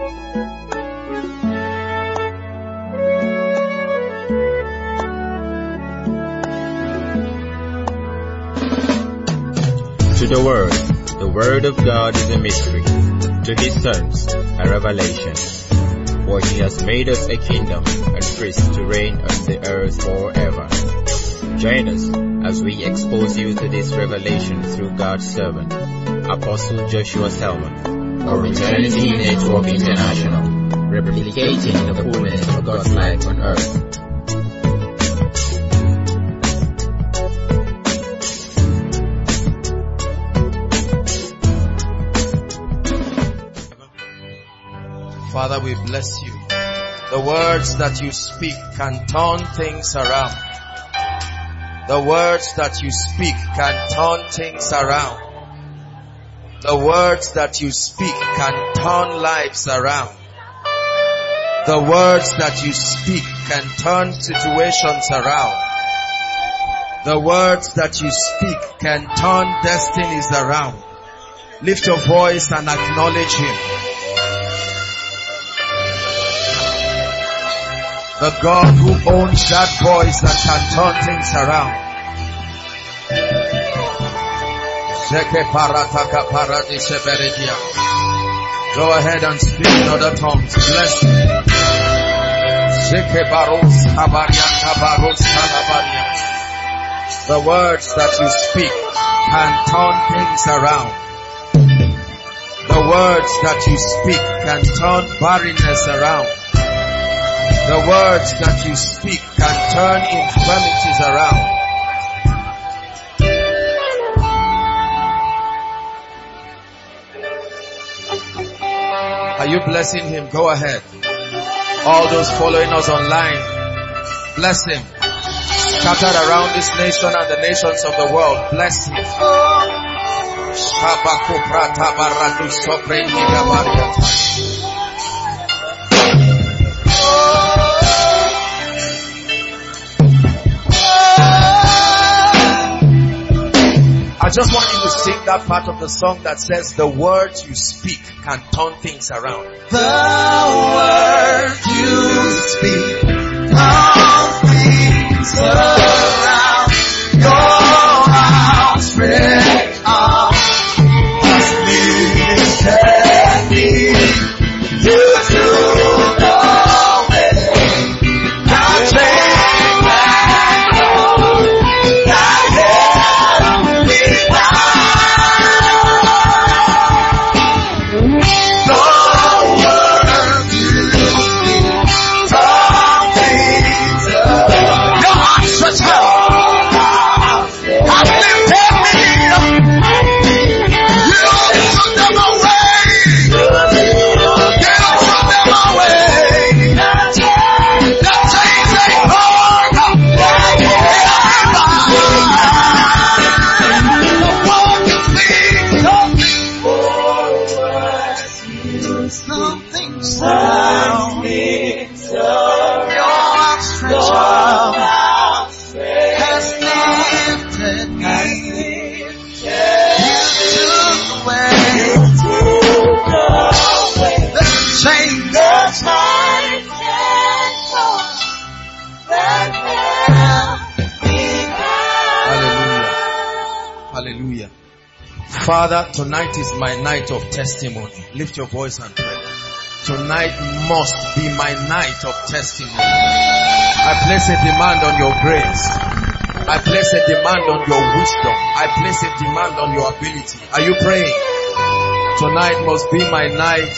To the Word of God is a mystery. To His sons, a revelation. For He has made us a kingdom and priests to reign on the earth forever. Join us as we expose you to this revelation through God's servant, Apostle Joshua Selman, of Eternity Network International, replicating the fullness of God's life on earth. Father, we bless you. The words that you speak can turn things around. The words that you speak can turn things around. The words that you speak can turn lives around. The words that you speak can turn situations around. The words that you speak can turn destinies around. Lift your voice and acknowledge Him. The God who owns that voice that can turn things around. Go ahead and speak in other tongues. Bless Him. The words that you speak can turn things around. The words that you speak can turn barrenness around. The words that you speak can turn infirmities around. Are you blessing Him? Go ahead. All those following us online, bless Him. Scattered around this nation and the nations of the world, bless Him. I just want you to sing that part of the song that says, the words you speak can turn things around. The words you speak turn things around. Your outstretched arm has lifted me. You took away the chains that hold that held me down. Hallelujah. Father, tonight is my night of testimony. Lift your voice and pray. Tonight must be my night of testimony. I place a demand on your grace. I place a demand on your wisdom. I place a demand on your ability. Are you praying? Tonight must be my night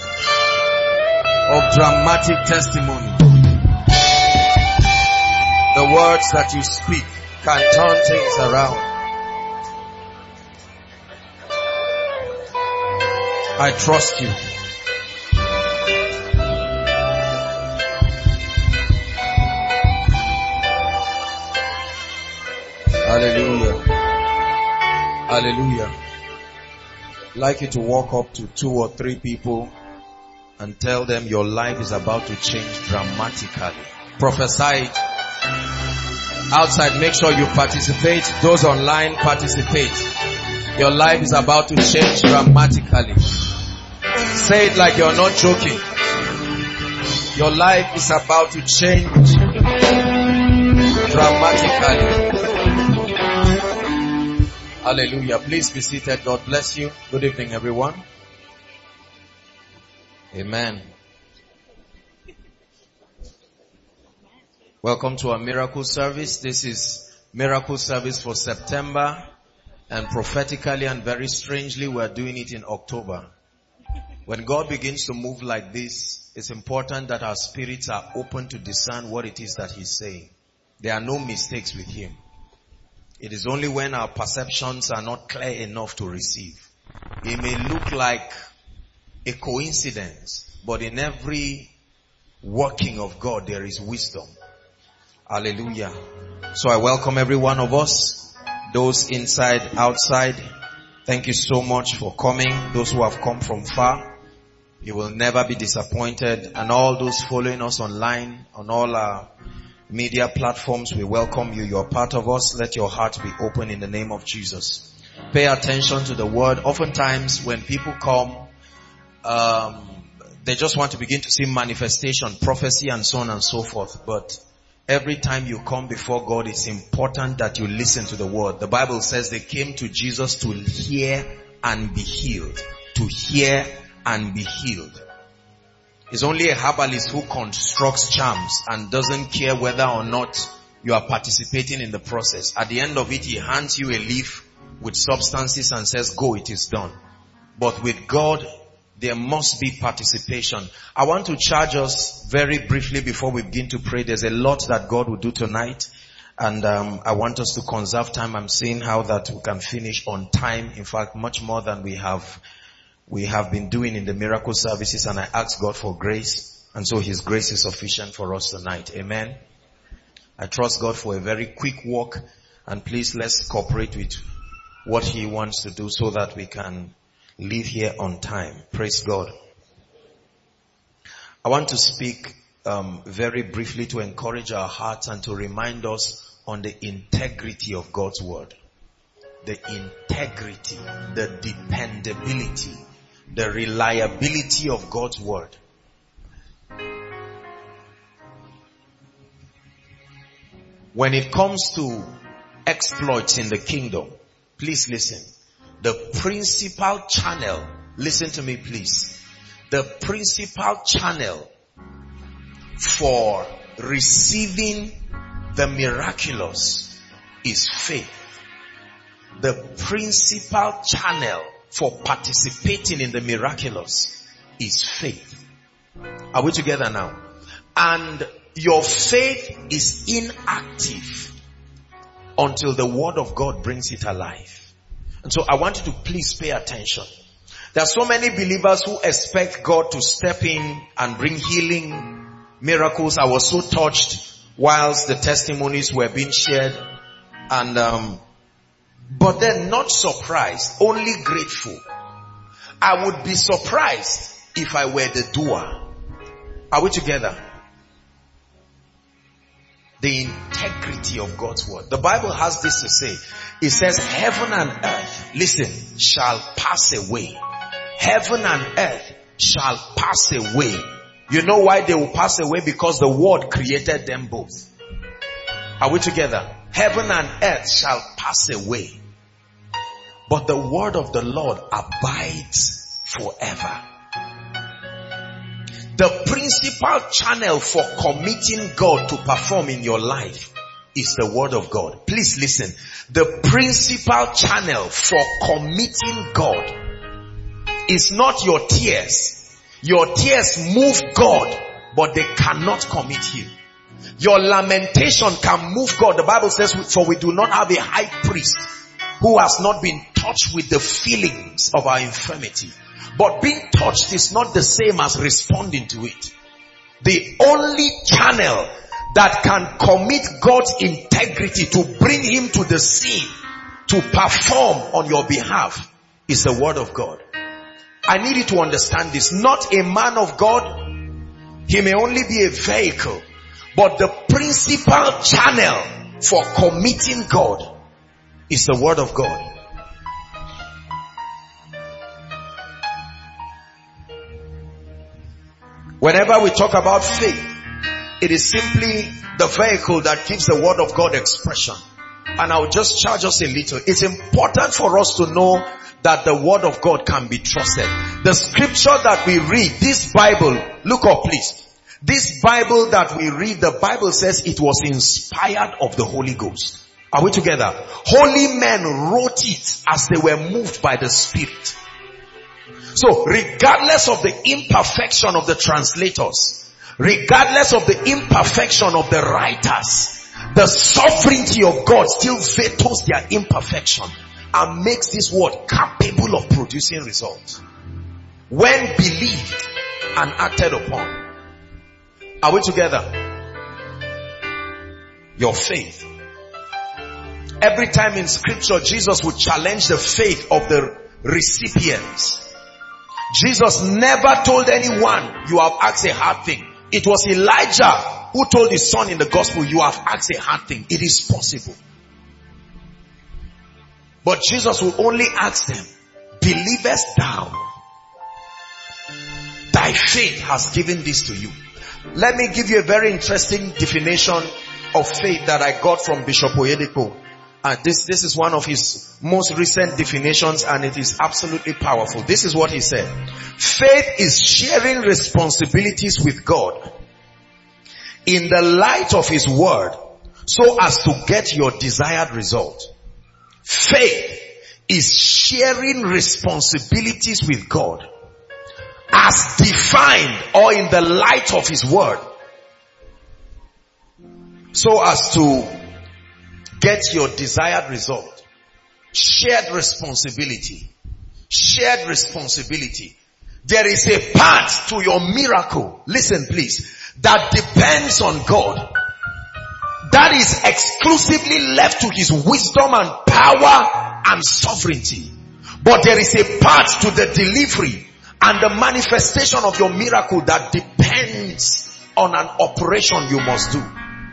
of dramatic testimony. The words that you speak can turn things around. I trust you. Hallelujah. Hallelujah. I'd like you to walk up to 2 or 3 people and tell them your life is about to change dramatically. Prophesy it. Outside, make sure you participate. Those online, participate. Your life is about to change dramatically. Say it like you're not joking. Your life is about to change dramatically. Hallelujah. Please be seated. God bless you. Good evening, everyone. Amen. Welcome to our miracle service. This is miracle service for September, and prophetically and very strangely we are doing it in October. When God begins to move like this, it's important that our spirits are open to discern what it is that He's saying. There are no mistakes with Him. It is only when our perceptions are not clear enough to receive. It may look like a coincidence, but in every working of God there is wisdom. Hallelujah. So I welcome every one of us, those inside, outside. Thank you so much for coming. Those who have come from far, you will never be disappointed. And all those following us online, on all our media platforms, we welcome you. You're part of us. Let your heart be open in the name of Jesus. Pay attention to the word. Oftentimes when people come, they just want to begin to see manifestation, prophecy, and so on and so forth. But every time you come before God, it's important that you listen to the word. The Bible says they came to Jesus to hear and be healed. To hear and be healed. It's only a herbalist who constructs charms and doesn't care whether or not you are participating in the process. At the end of it, he hands you a leaf with substances and says, go, it is done. But with God, there must be participation. I want to charge us very briefly before we begin to pray. There's a lot that God will do tonight. And I want us to conserve time. I'm seeing how that we can finish on time. In fact, much more than we have been doing in the miracle services, and I ask God for grace, and so His grace is sufficient for us tonight. Amen. I trust God for a very quick walk, and please let's cooperate with what He wants to do so that we can leave here on time. Praise God. I want to speak very briefly to encourage our hearts and to remind us on the integrity of God's word. The integrity, the dependability, the reliability of God's word. When it comes to exploits in the kingdom, please listen. The principal channel, listen to me please. The principal channel for receiving the miraculous is faith. The principal channel for participating in the miraculous is faith. Are we together now? And your faith is inactive until the word of God brings it alive. And so I want you to please pay attention. There are so many believers who expect God to step in and bring healing, miracles. I was so touched whilst the testimonies were being shared, and but then not surprised, only grateful. I would be surprised if I were the doer. Are we together? The integrity of God's word. The Bible has this to say. It says heaven and earth, listen, shall pass away. Heaven and earth shall pass away. You know why they will pass away? Because the word created them both. Are we together? Heaven and earth shall pass away, but the word of the Lord abides forever. The principal channel for committing God to perform in your life is the word of God. Please listen. The principal channel for committing God is not your tears. Your tears move God, but they cannot commit Him. Your lamentation can move God. The Bible says, for we do not have a high priest who has not been touched with the feelings of our infirmity. But being touched is not the same as responding to it. The only channel that can commit God's integrity to bring Him to the scene, to perform on your behalf, is the word of God. I need you to understand this. Not a man of God. He may only be a vehicle. But the principal channel for committing God is the word of God. Whenever we talk about faith, it is simply the vehicle that gives the word of God expression. And I'll just charge us a little. It's important for us to know that the word of God can be trusted. The scripture that we read, this Bible, look up please. This Bible that we read, the Bible says it was inspired of the Holy Ghost. Are we together? Holy men wrote it as they were moved by the Spirit. So regardless of the imperfection of the translators, regardless of the imperfection of the writers, the sovereignty of God still vetoes their imperfection and makes this word capable of producing results when believed and acted upon. Are we together? Your faith. Every time in scripture, Jesus would challenge the faith of the recipients. Jesus never told anyone, you have asked a hard thing. It was Elijah who told his son in the gospel, you have asked a hard thing. It is possible. But Jesus will only ask them, believest thou? Thy faith has given this to you. Let me give you a very interesting definition of faith that I got from Bishop Oyedepo. And this is one of his most recent definitions, and it is absolutely powerful. This is what he said. Faith is sharing responsibilities with God in the light of his word so as to get your desired result. Faith is sharing responsibilities with God as defined or in the light of his word so as to get your desired result. Shared responsibility. Shared responsibility. There is a part to your miracle, listen please, that depends on God. That is exclusively left to his wisdom and power and sovereignty. But there is a part to the delivery and the manifestation of your miracle that depends on an operation you must do.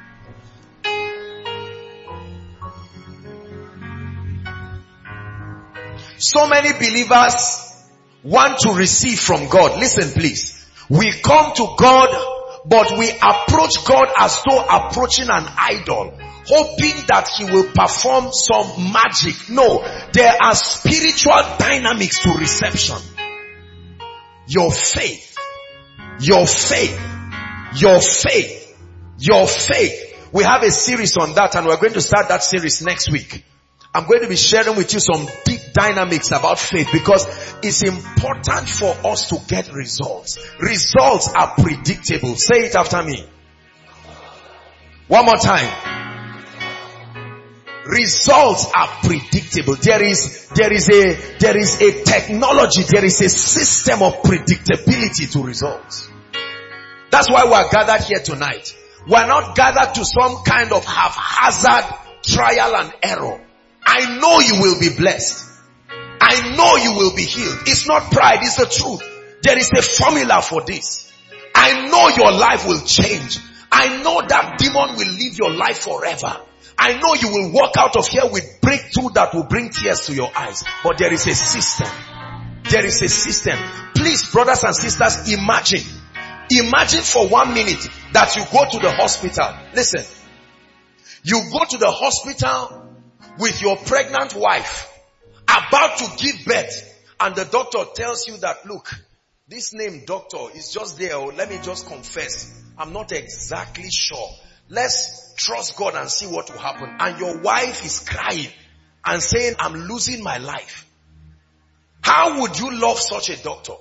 So many believers want to receive from God. Listen please. We come to God, but we approach God as though approaching an idol, hoping that he will perform some magic. No, there are spiritual dynamics to reception. Your faith, your faith, your faith, your faith. We have a series on that, and we're going to start that series next week. I'm going to be sharing with you some deep dynamics about faith because it's important for us to get results. Results are predictable. Say it after me. One more time. Results are predictable. There is a technology, there is a system of predictability to results. That's why we're gathered here tonight. We're not gathered to some kind of haphazard trial and error. I know you will be blessed. I know you will be healed. It's not pride, it's the truth. There is a formula for this. I know your life will change. I know that demon will leave your life forever. I know you will walk out of here with breakthrough that will bring tears to your eyes. But there is a system. There is a system. Please, brothers and sisters, imagine for 1 minute that you go to the hospital. Listen. You go to the hospital with your pregnant wife, about to give birth, and the doctor tells you that, look, this name doctor is just there. Oh, let me just confess, I'm not exactly sure. Let's trust God and see what will happen. And your wife is crying and saying, I'm losing my life. How would you love such a doctor?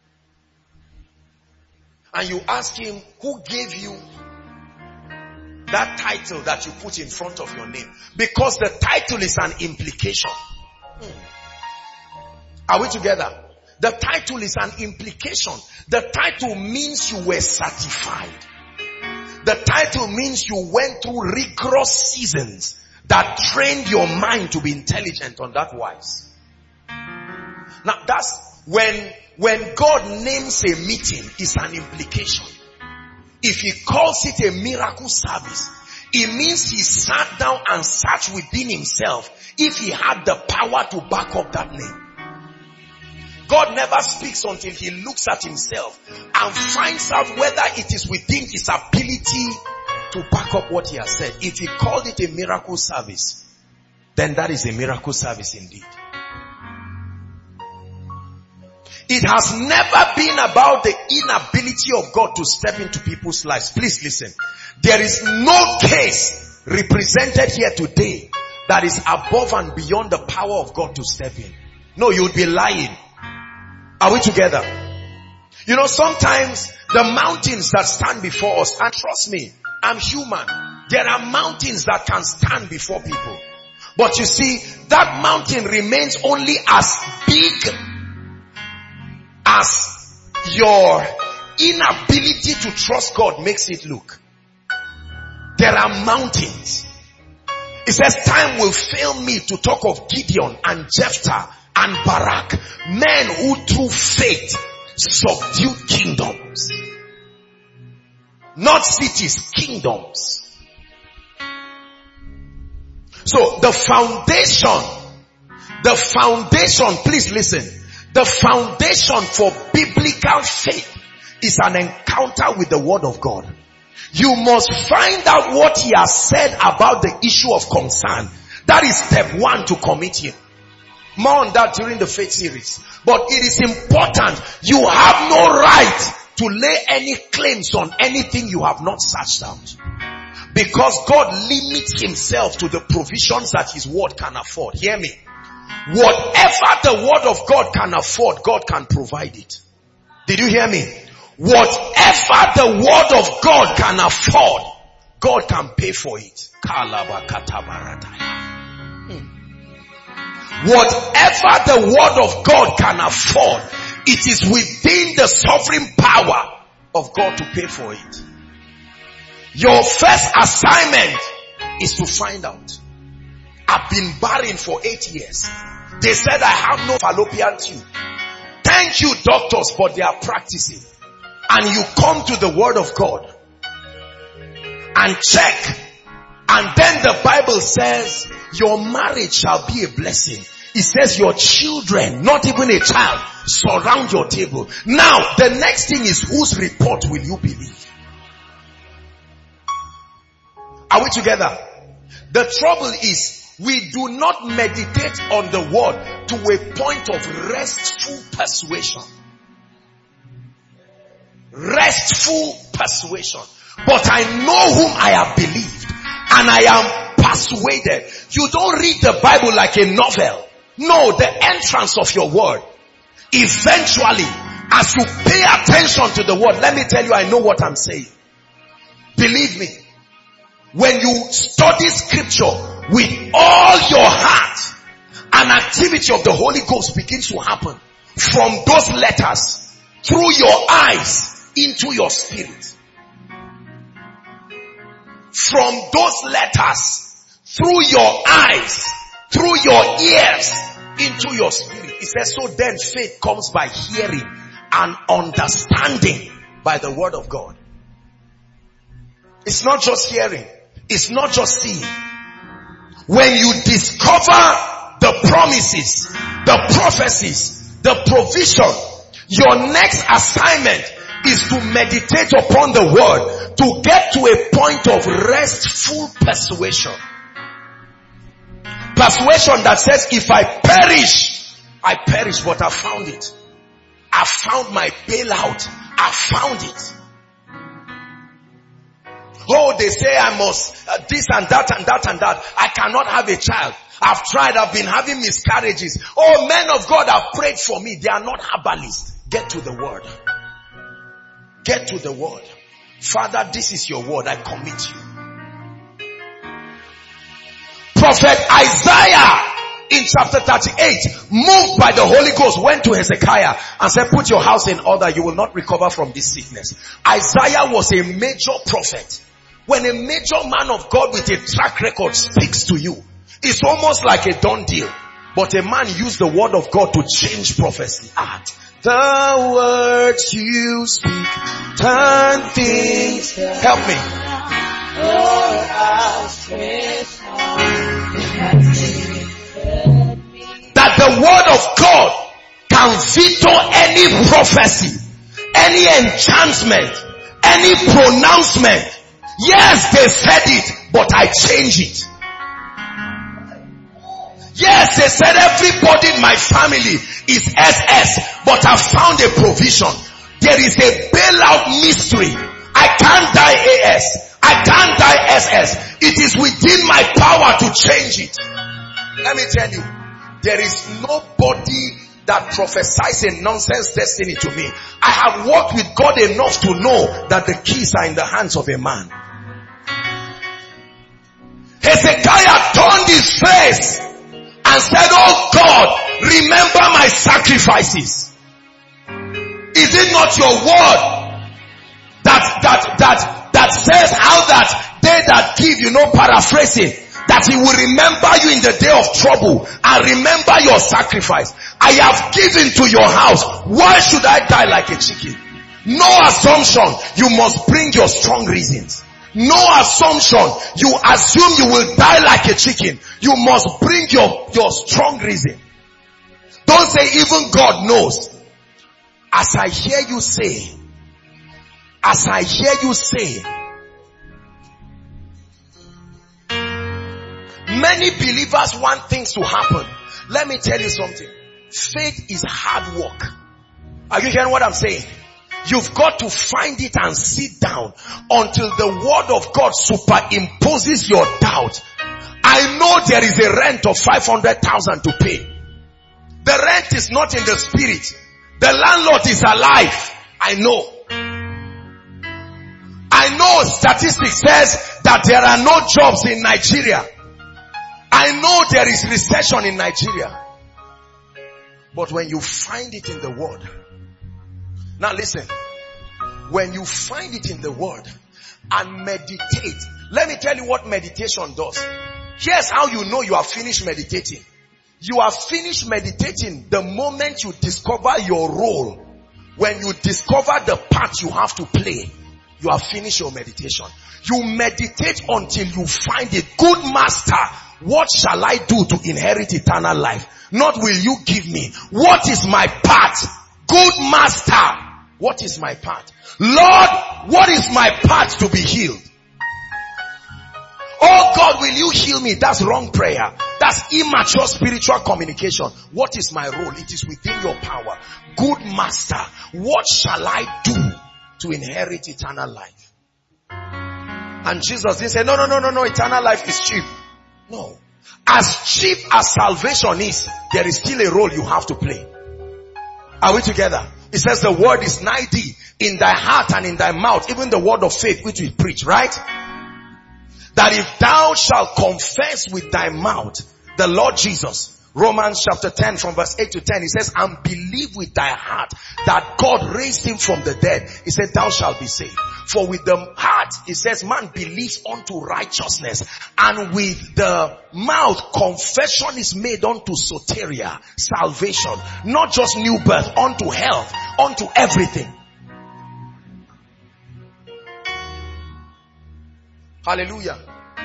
And you ask him, who gave you that title that you put in front of your name? Because the title is an implication. Are we together? The title is an implication. The title means you were certified. The title means you went through rigorous seasons that trained your mind to be intelligent on that wise. Now that's when God names a meeting, it's an implication. If he calls it a miracle service, it means he sat down and searched within himself if he had the power to back up that name. God never speaks until he looks at himself and finds out whether it is within his ability to back up what he has said. If he called it a miracle service, then that is a miracle service indeed. It has never been about the inability of God to step into people's lives. Please listen. There is no case represented here today that is above and beyond the power of God to step in. No, you would be lying. Are we together? You know, sometimes the mountains that stand before us, and trust me, I'm human. There are mountains that can stand before people. But you see, that mountain remains only as big as your inability to trust God makes it look. There are mountains. It says time will fail me to talk of Gideon and Jephthah and Barak, men who through faith subdued kingdoms. Not cities, kingdoms. So the foundation, please listen. The foundation for biblical faith is an encounter with the word of God. You must find out what he has said about the issue of concern. That is step one to commit him. More on that during the faith series. But it is important. You have no right to lay any claims on anything you have not searched out. Because God limits himself to the provisions that his word can afford. Hear me. Whatever the word of God can afford, God can provide it. Did you hear me? Whatever the word of God can afford, God can pay for it. Whatever the word of God can afford, it is within the sovereign power of God to pay for it. Your first assignment is to find out. I've been barren for 8 years. They said I have no fallopian tube. Thank you, doctors, but they are practicing. And you come to the word of God and check. And then the Bible says your marriage shall be a blessing. It says your children, not even a child, surround your table. Now, the next thing is, whose report will you believe? Are we together? The trouble is, we do not meditate on the word to a point of restful persuasion. Restful persuasion. But I know whom I have believed, and I am persuaded. You don't read the Bible like a novel. No, the entrance of your word. Eventually, as you pay attention to the word, let me tell you, I know what I'm saying. Believe me. When you study scripture with all your heart, an activity of the Holy Ghost begins to happen from those letters through your eyes into your spirit. From those letters through your eyes, through your ears into your spirit. It says, so then faith comes by hearing and understanding by the word of God. It's not just hearing. It's not just seeing. When you discover the promises, the prophecies, the provision, your next assignment is to meditate upon the word to get to a point of restful persuasion. Persuasion that says, if I perish, but I found it. I found my bailout. I found it. Oh, they say I must this and that and that and that. I cannot have a child. I've tried. I've been having miscarriages. Oh, men of God have prayed for me. They are not herbalists. Get to the word. Get to the word. Father, this is your word. I commit you. Prophet Isaiah in chapter 38, moved by the Holy Ghost, went to Hezekiah and said, put your house in order. You will not recover from this sickness. Isaiah was a major prophet. When a major man of God with a track record speaks to you, it's almost like a done deal. But a man used the word of God to change prophecy. The words you speak turn things. Help me. That the word of God can veto any prophecy, any enchantment, any pronouncement. Yes, they said it, but I change it. Yes, they said everybody in my family is SS, but I found a provision. There is a bailout mystery. I can't die AS. I can't die SS. It is within my power to change it. Let me tell you, there is nobody that prophesies a nonsense destiny to me. I have worked with God enough to know that the keys are in the hands of a man. Hezekiah turned his face and said, oh God, remember my sacrifices. Is it not your word that says how that they that give, paraphrasing, that he will remember you in the day of trouble and remember your sacrifice. I have given to your house. Why should I die like a chicken? No assumption. You must bring your strong reasons. No assumption. You assume you will die like a chicken. You must bring your strong reason. Don't say even God knows. As I hear you say, many believers want things to happen. Let me tell you something. Faith is hard work. Are you hearing what I'm saying? You've got to find it and sit down until the word of God superimposes your doubt. I know there is a rent of 500,000 to pay. The rent is not in the spirit. The landlord is alive. I know statistics says that there are no jobs in Nigeria. I know there is recession in Nigeria. But when you find it in the word. Now listen. When you find it in the word and meditate. Let me tell you what meditation does. Here's how you know you are finished meditating. You are finished meditating the moment you discover your role. When you discover the part you have to play, you have finished your meditation. You meditate until you find it. Good master, what shall I do to inherit eternal life? Not will you give me. What is my part? Good master, what is my part? Lord, what is my part to be healed? Oh God, will you heal me? That's wrong prayer. That's immature spiritual communication. What is my role? It is within your power. Good master, what shall I do to inherit eternal life? And Jesus didn't say, no, eternal life is cheap. No. As cheap as salvation is, there is still a role you have to play. Are we together? It says the word is nigh thee, in thy heart and in thy mouth, even the word of faith which we preach, right? That if thou shalt confess with thy mouth the Lord Jesus, Romans chapter 10 from verse 8 to 10, he says, and believe with thy heart that God raised him from the dead, he said, thou shalt be saved. For with the heart, it says, man believes unto righteousness, and with the mouth confession is made unto soteria, salvation, not just new birth, unto health, unto everything. Hallelujah.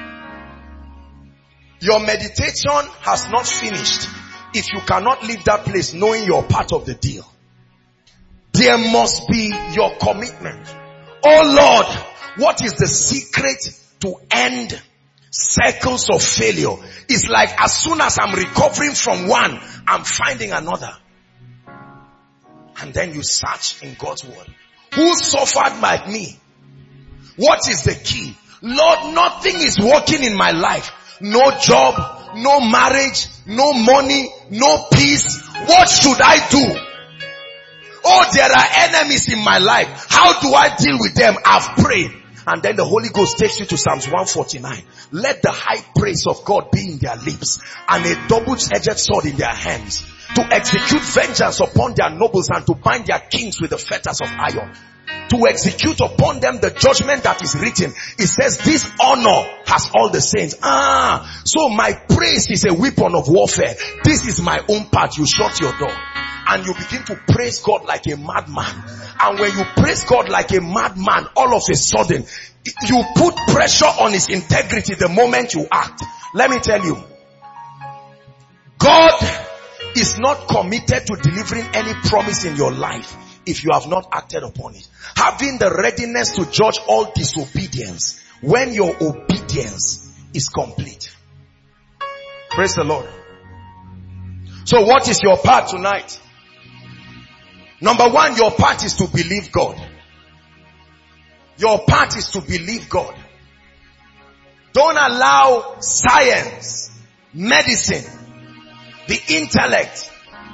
Your meditation has not finished if you cannot leave that place knowing you're part of the deal. There must be your commitment. Oh Lord, what is the secret to end cycles of failure? It's like as soon as I'm recovering from one, I'm finding another. And then you search in God's word. Who suffered like me? What is the key? Lord, nothing is working in my life. No job, no marriage, no money, no peace. What should I do? Oh, there are enemies in my life. How do I deal with them? I've prayed. And then the Holy Ghost takes you to Psalms 149. Let the high praise of God be in their lips and a double-edged sword in their hands, to execute vengeance upon their nobles and to bind their kings with the fetters of iron, to execute upon them the judgment that is written. It says this honor has all the saints. So my praise is a weapon of warfare. This is my own part. You shut your door and you begin to praise God like a madman. And when you praise God like a madman, all of a sudden you put pressure on his integrity the moment you act. Let me tell you, God is not committed to delivering any promise in your life if you have not acted upon it. Having the readiness to judge all disobedience when your obedience is complete. Praise the Lord. So what is your part tonight? Number one, your part is to believe God. Your part is to believe God. Don't allow science, medicine, the intellect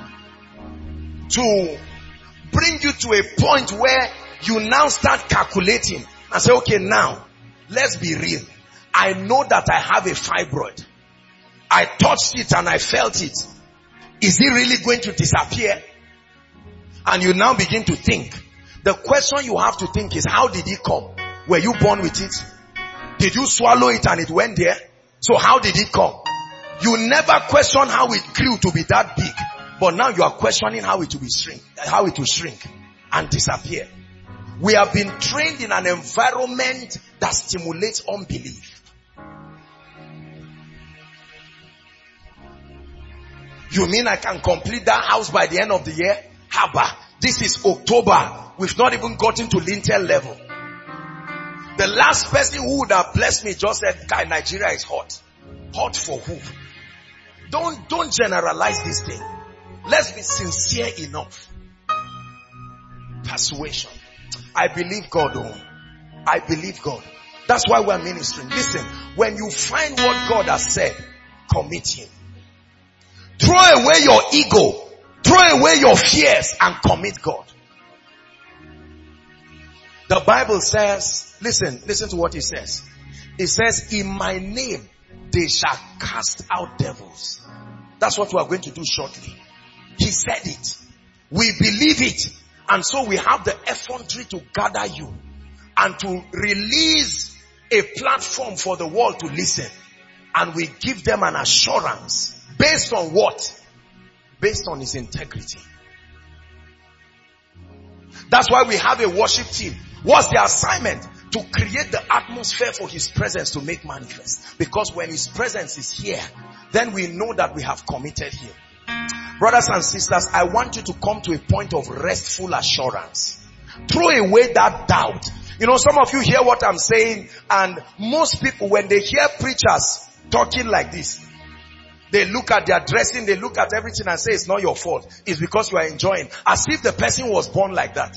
to bring you to a point where you now start calculating and say, okay, now, let's be real. I know that I have a fibroid. I touched it and I felt it. Is it really going to disappear? And you now begin to think. The question you have to think is, how did it come? Were you born with it? Did you swallow it and it went there? So how did it come? You never question how it grew to be that big. But now you are questioning how it will shrink and disappear. We have been trained in an environment that stimulates unbelief. You mean I can complete that house by the end of the year? Haba, this is October. We've not even gotten to lintel level. The last person who would have blessed me just said, "Guy, Nigeria is hot." Hot for who? Don't generalize this thing. Let's be sincere enough. Persuasion. I believe God, oh. I believe God. That's why we're ministering. Listen, when you find what God has said, commit Him. Throw away your ego. Throw away your fears and commit God. The Bible says, listen to what it says. It says, in my name, they shall cast out devils. That's what we are going to do shortly. He said it. We believe it. And so we have the effrontery to gather you and to release a platform for the world to listen. And we give them an assurance. Based on what? Based on His integrity. That's why we have a worship team. What's the assignment? To create the atmosphere for His presence to make manifest. Because when His presence is here, then we know that we have committed Him. Brothers and sisters, I want you to come to a point of restful assurance. Throw away that doubt. You know, some of you hear what I'm saying, and most people, when they hear preachers talking like this, they look at their dressing, they look at everything and say, it's not your fault. It's because you are enjoying. As if the person was born like that.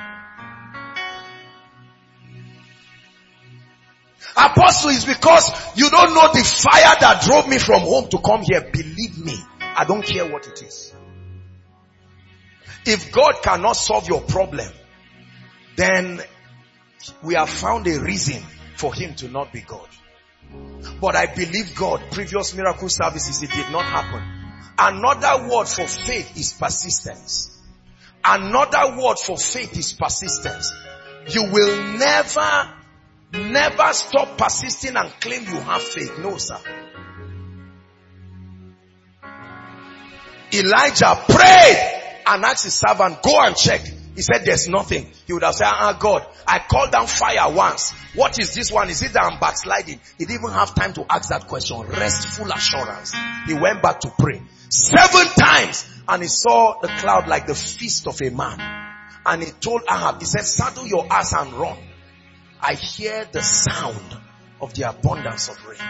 Apostle, is because you don't know the fire that drove me from home to come here. Believe me, I don't care what it is. If God cannot solve your problem, then we have found a reason for Him to not be God. But I believe God. Previous miracle services, it did not happen. Another word for faith is persistence. Another word for faith is persistence. You will never stop persisting and claim you have faith. No, sir. Elijah prayed and asked his servant, go and check. He said, there's nothing. He would have said, God, I called down fire once. What is this one? Is it that I'm backsliding? He didn't even have time to ask that question. Restful assurance. He went back to pray 7 times and he saw the cloud like the fist of a man. And he told Ahab, he said, saddle your ass and run. I hear the sound of the abundance of rain.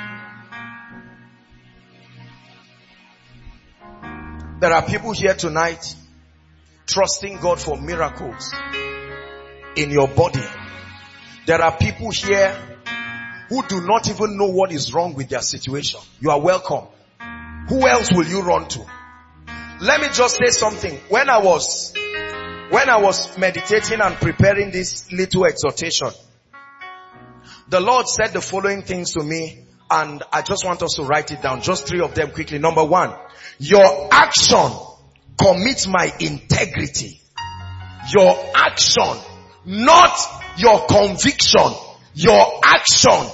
There are people here tonight trusting God for miracles in your body. There are people here who do not even know what is wrong with their situation. You are welcome. Who else will you run to? Let me just say something. When I was meditating and preparing this little exhortation, the Lord said the following things to me, and I just want us to write it down. Just 3 of them quickly. Number 1, your action commits my integrity. Your action, not your conviction. Your action.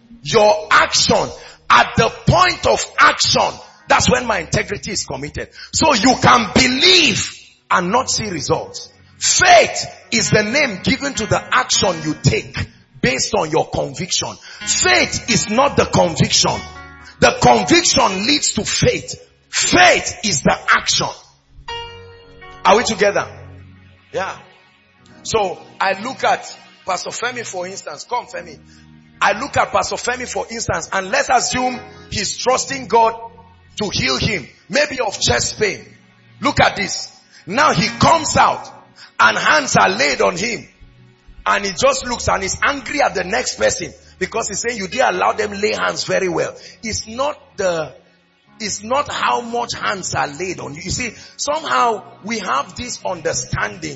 At the point of action, that's when my integrity is committed. So you can believe and not see results. Faith is the name given to the action you take based on your conviction. Faith is not the conviction. The conviction leads to faith. Faith is the action. Are we together? Yeah. So I look at Pastor Femi, for instance. Come, Femi. I look at Pastor Femi, for instance, and let's assume he's trusting God to heal him, maybe of chest pain. Look at this. Now he comes out and hands are laid on him, and he just looks and is angry at the next person because he's saying you didn't allow them lay hands very well. It's not how much hands are laid on you. You see, somehow we have this understanding.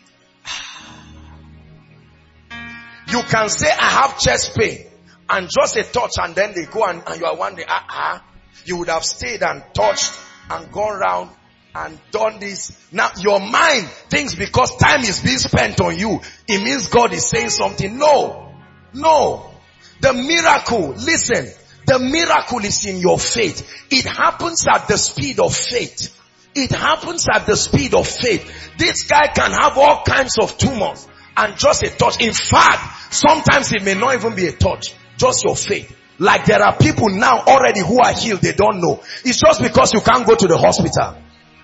You can say I have chest pain and just a touch, and then they go and you are wondering, you would have stayed and touched and gone round and done this. Now your mind thinks because time is being spent on you, it means God is saying something. No. The miracle, listen, the miracle is in your faith. It happens at the speed of faith. It happens at the speed of faith. This guy can have all kinds of tumors and just a touch. In fact, sometimes it may not even be a touch, just your faith. Like there are people now already who are healed, they don't know. It's just because you can't go to the hospital.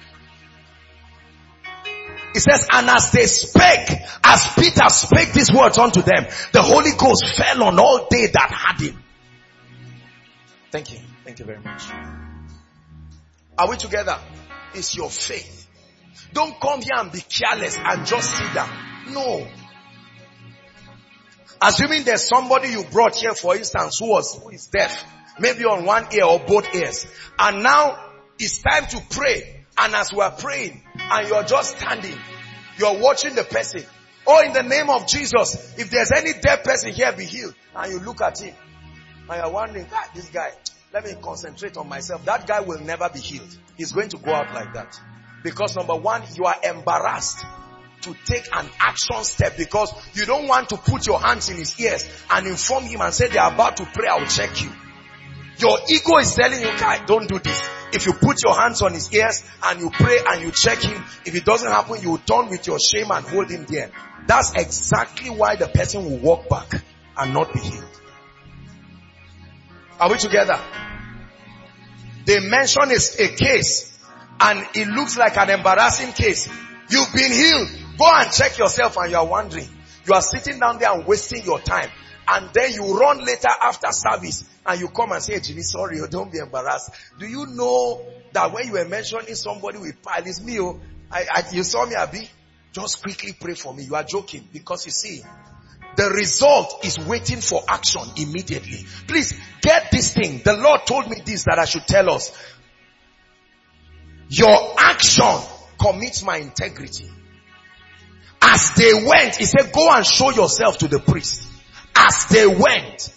It says, and as they spake, as Peter spake these words unto them, the Holy Ghost fell on all they that had him. Thank you. Thank you very much. Are we together? It's your faith. Don't come here and be careless and just sit down. No. Assuming there's somebody you brought here, for instance, who is deaf, maybe on one ear or both ears, and now it's time to pray, and as we are praying and you're just standing, you're watching the person. Oh, in the name of Jesus, if there's any deaf person here, be healed. And you look at him and you're wondering, this guy, let me concentrate on myself. That guy will never be healed. He's going to go out like that. Because number one, you are embarrassed to take an action step because you don't want to put your hands in his ears and inform him and say they're about to pray, I'll check you. Your ego is telling you, guy, don't do this. If you put your hands on his ears and you pray and you check him, if it doesn't happen, you will turn with your shame and hold him there. That's exactly why the person will walk back and not be healed. Are we together? They mention a case and it looks like an embarrassing case. You've been healed. Go and check yourself, and you are wondering. You are sitting down there and wasting your time. And then you run later after service and you come and say, hey, Jimmy, sorry, don't be embarrassed. Do you know that when you were mentioning somebody with pile, it's me, you saw me, Abi? Just quickly pray for me. You are joking, because you see, the result is waiting for action immediately. Please get this thing. The Lord told me this, that I should tell us. Your action commits my integrity. As they went, he said, go and show yourself to the priest. As they went.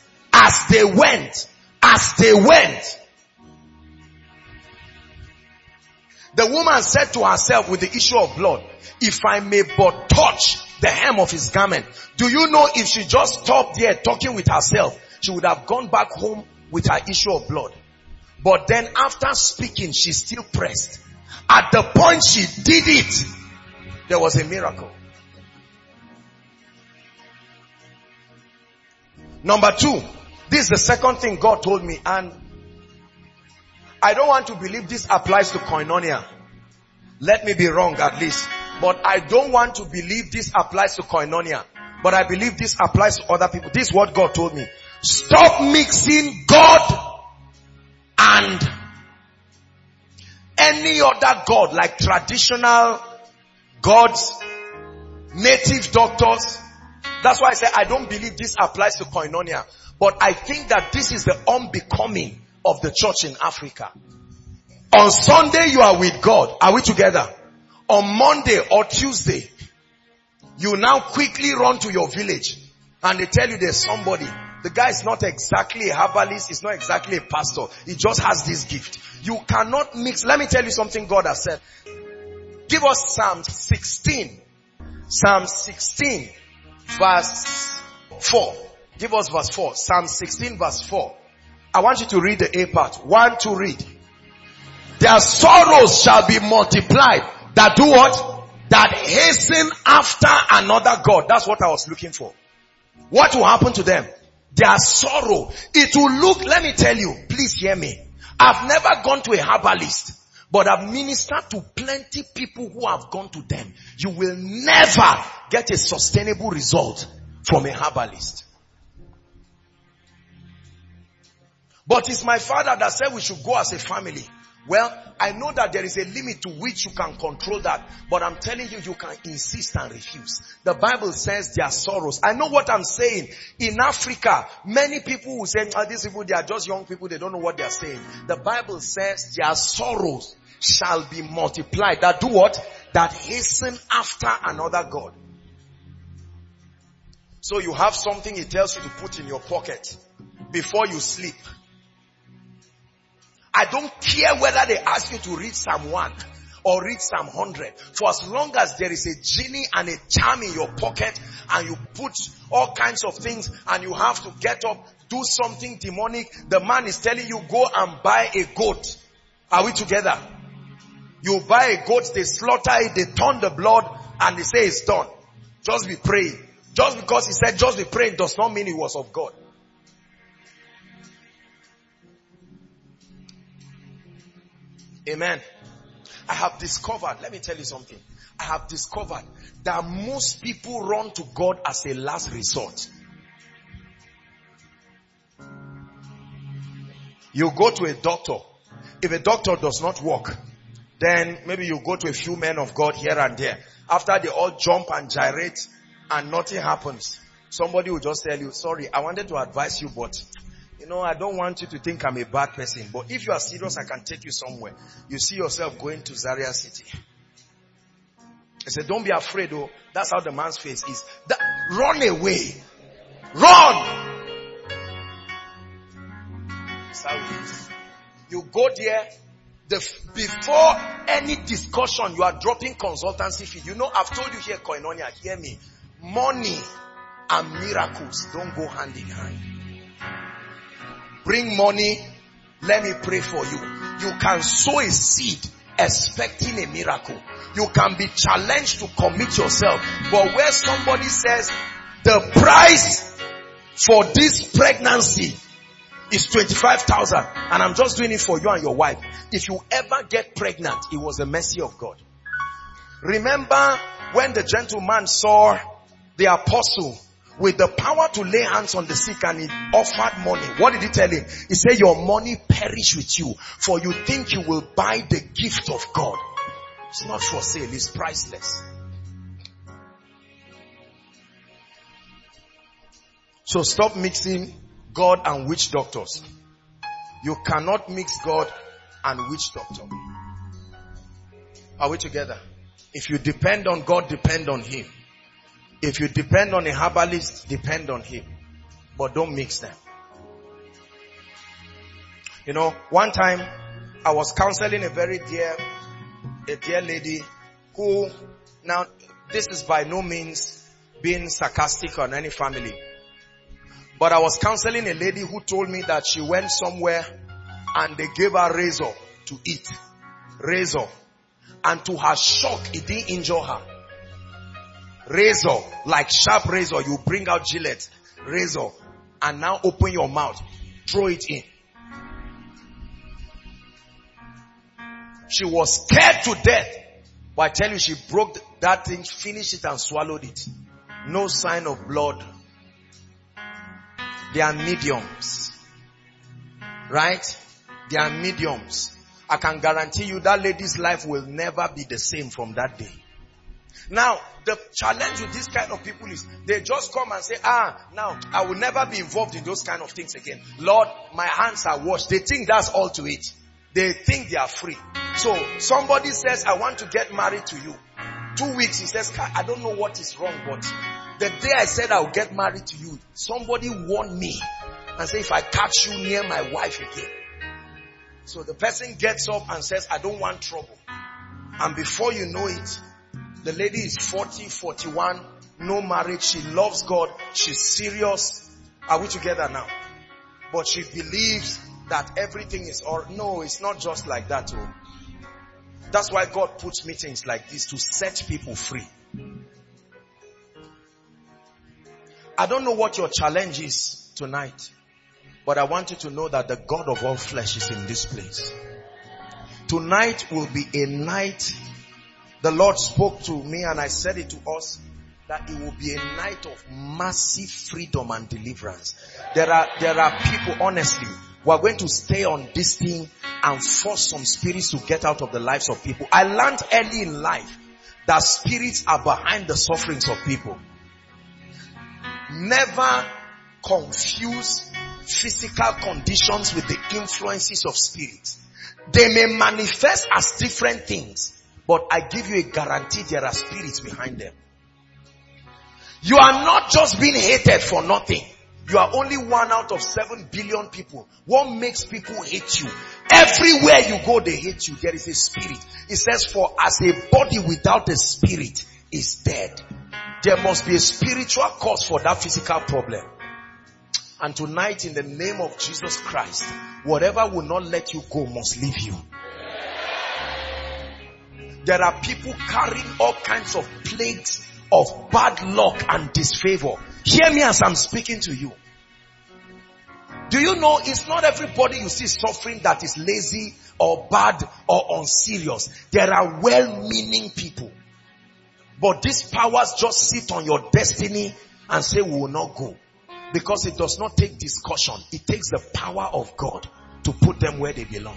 The woman said to herself with the issue of blood, if I may but touch the hem of his garment. Do you know if she just stopped there talking with herself, she would have gone back home with her issue of blood. But then after speaking, she still pressed. At the point she did it, there was a miracle. Number two, this is the second thing God told me, and I don't want to believe this applies to Koinonia. Let me be wrong at least. But I don't want to believe this applies to Koinonia. But I believe this applies to other people. This is what God told me. Stop mixing God and any other God, like traditional gods, native doctors. That's why I say I don't believe this applies to Koinonia. But I think that this is the unbecoming of the church in Africa. On Sunday you are with God. Are we together? On Monday or Tuesday, you now quickly run to your village and they tell you there's somebody. The guy is not exactly a herbalist. He's not exactly a pastor. He just has this gift. You cannot mix. Let me tell you something God has said. Give us Psalm 16. Psalm 16 verse 4. Give us verse 4. Psalm 16 verse 4. I want you to read the A part. 1, 2, read. Their sorrows shall be multiplied. That do what? That hasten after another God. That's what I was looking for. What will happen to them? Their sorrow. It will look, let me tell you, please hear me. I've never gone to a herbalist but I've ministered to plenty people who have gone to them. You will never get a sustainable result from a herbalist. But it's my father that said we should go as a family. Well, I know that there is a limit to which you can control that, but I'm telling you, you can insist and refuse. The Bible says there are sorrows. I know what I'm saying. In Africa, many people will say, these people, they are just young people, they don't know what they are saying. The Bible says their sorrows shall be multiplied. That do what? That hasten after another God. So you have something he tells you to put in your pocket before you sleep. I don't care whether they ask you to read Psalm 1 or read Psalm 100. For as long as there is a genie and a charm in your pocket and you put all kinds of things and you have to get up, do something demonic, the man is telling you go and buy a goat. Are we together? You buy a goat, they slaughter it, they turn the blood and they say it's done. Just be praying. Just because he said just be praying does not mean it was of God. Amen. I have discovered, let me tell you something. I have discovered that most people run to God as a last resort. You go to a doctor. If a doctor does not work, then maybe you go to a few men of God here and there. After they all jump and gyrate and nothing happens, somebody will just tell you, sorry, I wanted to advise you, but I don't want you to think I'm a bad person. But if you are serious, I can take you somewhere. You see yourself going to Zaria City. I said, don't be afraid though. That's how the man's face is. Run away. Run! That's how it is. You go there. Before any discussion, you are dropping consultancy fee. I've told you here, Koinonia, hear me. Money and miracles don't go hand in hand. Bring money, let me pray for you. You can sow a seed expecting a miracle. You can be challenged to commit yourself. But where somebody says, the price for this pregnancy is 25,000 and I'm just doing it for you and your wife. If you ever get pregnant, it was the mercy of God. Remember when the gentleman saw the apostle with the power to lay hands on the sick and he offered money. What did he tell him? He said, your money perish with you, for you think you will buy the gift of God. It's not for sale, it's priceless. So stop mixing God and witch doctors. You cannot mix God and witch doctor. Are we together? If you depend on God, depend on Him. If you depend on a herbalist, depend on him. But don't mix them. One time I was counseling a very dear lady who, now this is by no means being sarcastic on any family. But I was counseling a lady who told me that she went somewhere and they gave her razor to eat. Razor. And to her shock, it didn't injure her. Razor, like sharp razor, you bring out Gillette razor and now open your mouth, throw it in. She was scared to death, but I tell you, she broke that thing, finished it and swallowed it. No sign of blood. They are mediums, right? They are mediums. I can guarantee you that lady's life will never be the same from that day. Now, the challenge with this kind of people is they just come and say, now I will never be involved in those kind of things again. Lord, my hands are washed. They think that's all to it. They think they are free. So somebody says, I want to get married to you. 2 weeks, he says, I don't know what is wrong, but the day I said I'll get married to you, somebody warned me and said, if I catch you near my wife again. So the person gets up and says, I don't want trouble. And before you know it, the lady is 40, 41, no marriage. She loves God. She's serious. Are we together now? But she believes that everything is all. No, it's not just like that. Oh. That's why God puts meetings like this to set people free. I don't know what your challenge is tonight, but I want you to know that the God of all flesh is in this place Tonight will be a night. The Lord spoke to me and I said it to us that it will be a night of massive freedom and deliverance. There are people, honestly, who are going to stay on this thing and force some spirits to get out of the lives of people. I learned early in life that spirits are behind the sufferings of people. Never confuse physical conditions with the influences of spirits. They may manifest as different things, but I give you a guarantee there are spirits behind them. You are not just being hated for nothing. You are only 1 out of 7 billion people. What makes people hate you? Everywhere you go, they hate you. There is a spirit. It says, for as a body without a spirit is dead. There must be a spiritual cause for that physical problem. And tonight, in the name of Jesus Christ, whatever will not let you go must leave you. There are people carrying all kinds of plagues of bad luck and disfavor. Hear me as I'm speaking to you. Do you know it's not everybody you see suffering that is lazy or bad or unserious. There are well-meaning people. But these powers just sit on your destiny and say we will not go. Because it does not take discussion. It takes the power of God to put them where they belong.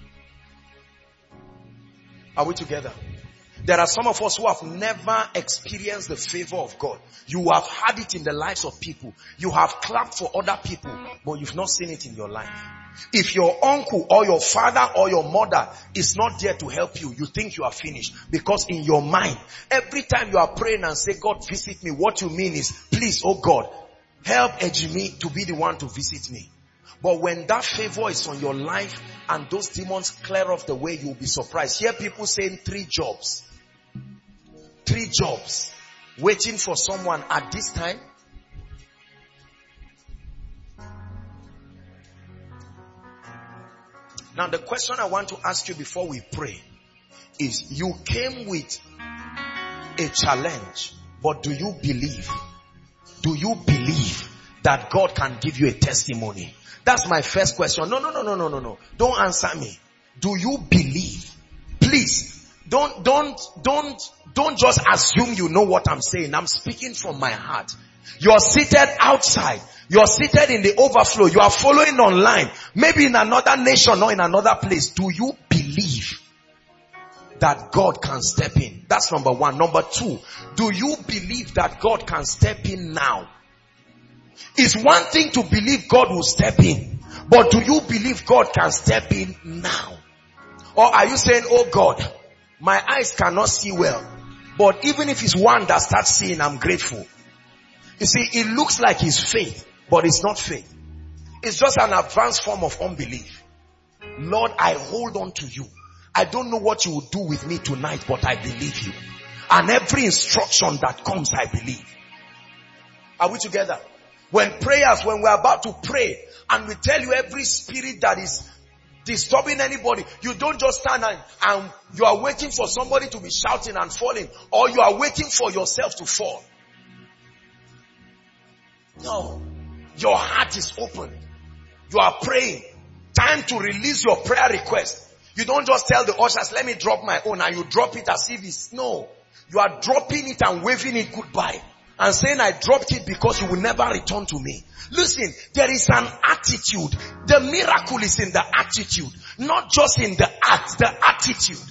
Are we together? There are some of us who have never experienced the favor of God. You have had it in the lives of people. You have clapped for other people, but you've not seen it in your life. If your uncle or your father or your mother is not there to help you, you think you are finished. Because in your mind, every time you are praying and say, God, visit me, what you mean is, please, oh God, help Ejimi to be the one to visit me. But when that favor is on your life and those demons clear off the way, you'll be surprised. Hear people saying 3 jobs. 3 jobs. Waiting for someone at this time. Now the question I want to ask you before we pray is, you came with a challenge, but do you believe? Do you believe that God can give you a testimony? That's my first question. No. Don't answer me. Do you believe? Please, don't just assume you know what I'm saying. I'm speaking from my heart. You're seated outside. You're seated in the overflow. You are following online. Maybe in another nation or in another place. Do you believe that God can step in? That's number 1. Number 2, do you believe that God can step in now? It's one thing to believe God will step in, but do you believe God can step in now? Or are you saying, oh God, my eyes cannot see well, but even if it's one that starts seeing, I'm grateful. You see, it looks like it's faith, but it's not faith. It's just an advanced form of unbelief. Lord, I hold on to you. I don't know what you will do with me tonight, but I believe you. And every instruction that comes, I believe. Are we together? When we're about to pray, and we tell you every spirit that is disturbing anybody, you don't just stand and you are waiting for somebody to be shouting and falling, or you are waiting for yourself to fall. No. Your heart is open. You are praying. Time to release your prayer request. You don't just tell the ushers, let me drop my own, and you drop it as if it's, no. You are dropping it and waving it goodbye. And saying, I dropped it because you will never return to me. Listen, there is an attitude. The miracle is in the attitude. Not just in the act, the attitude.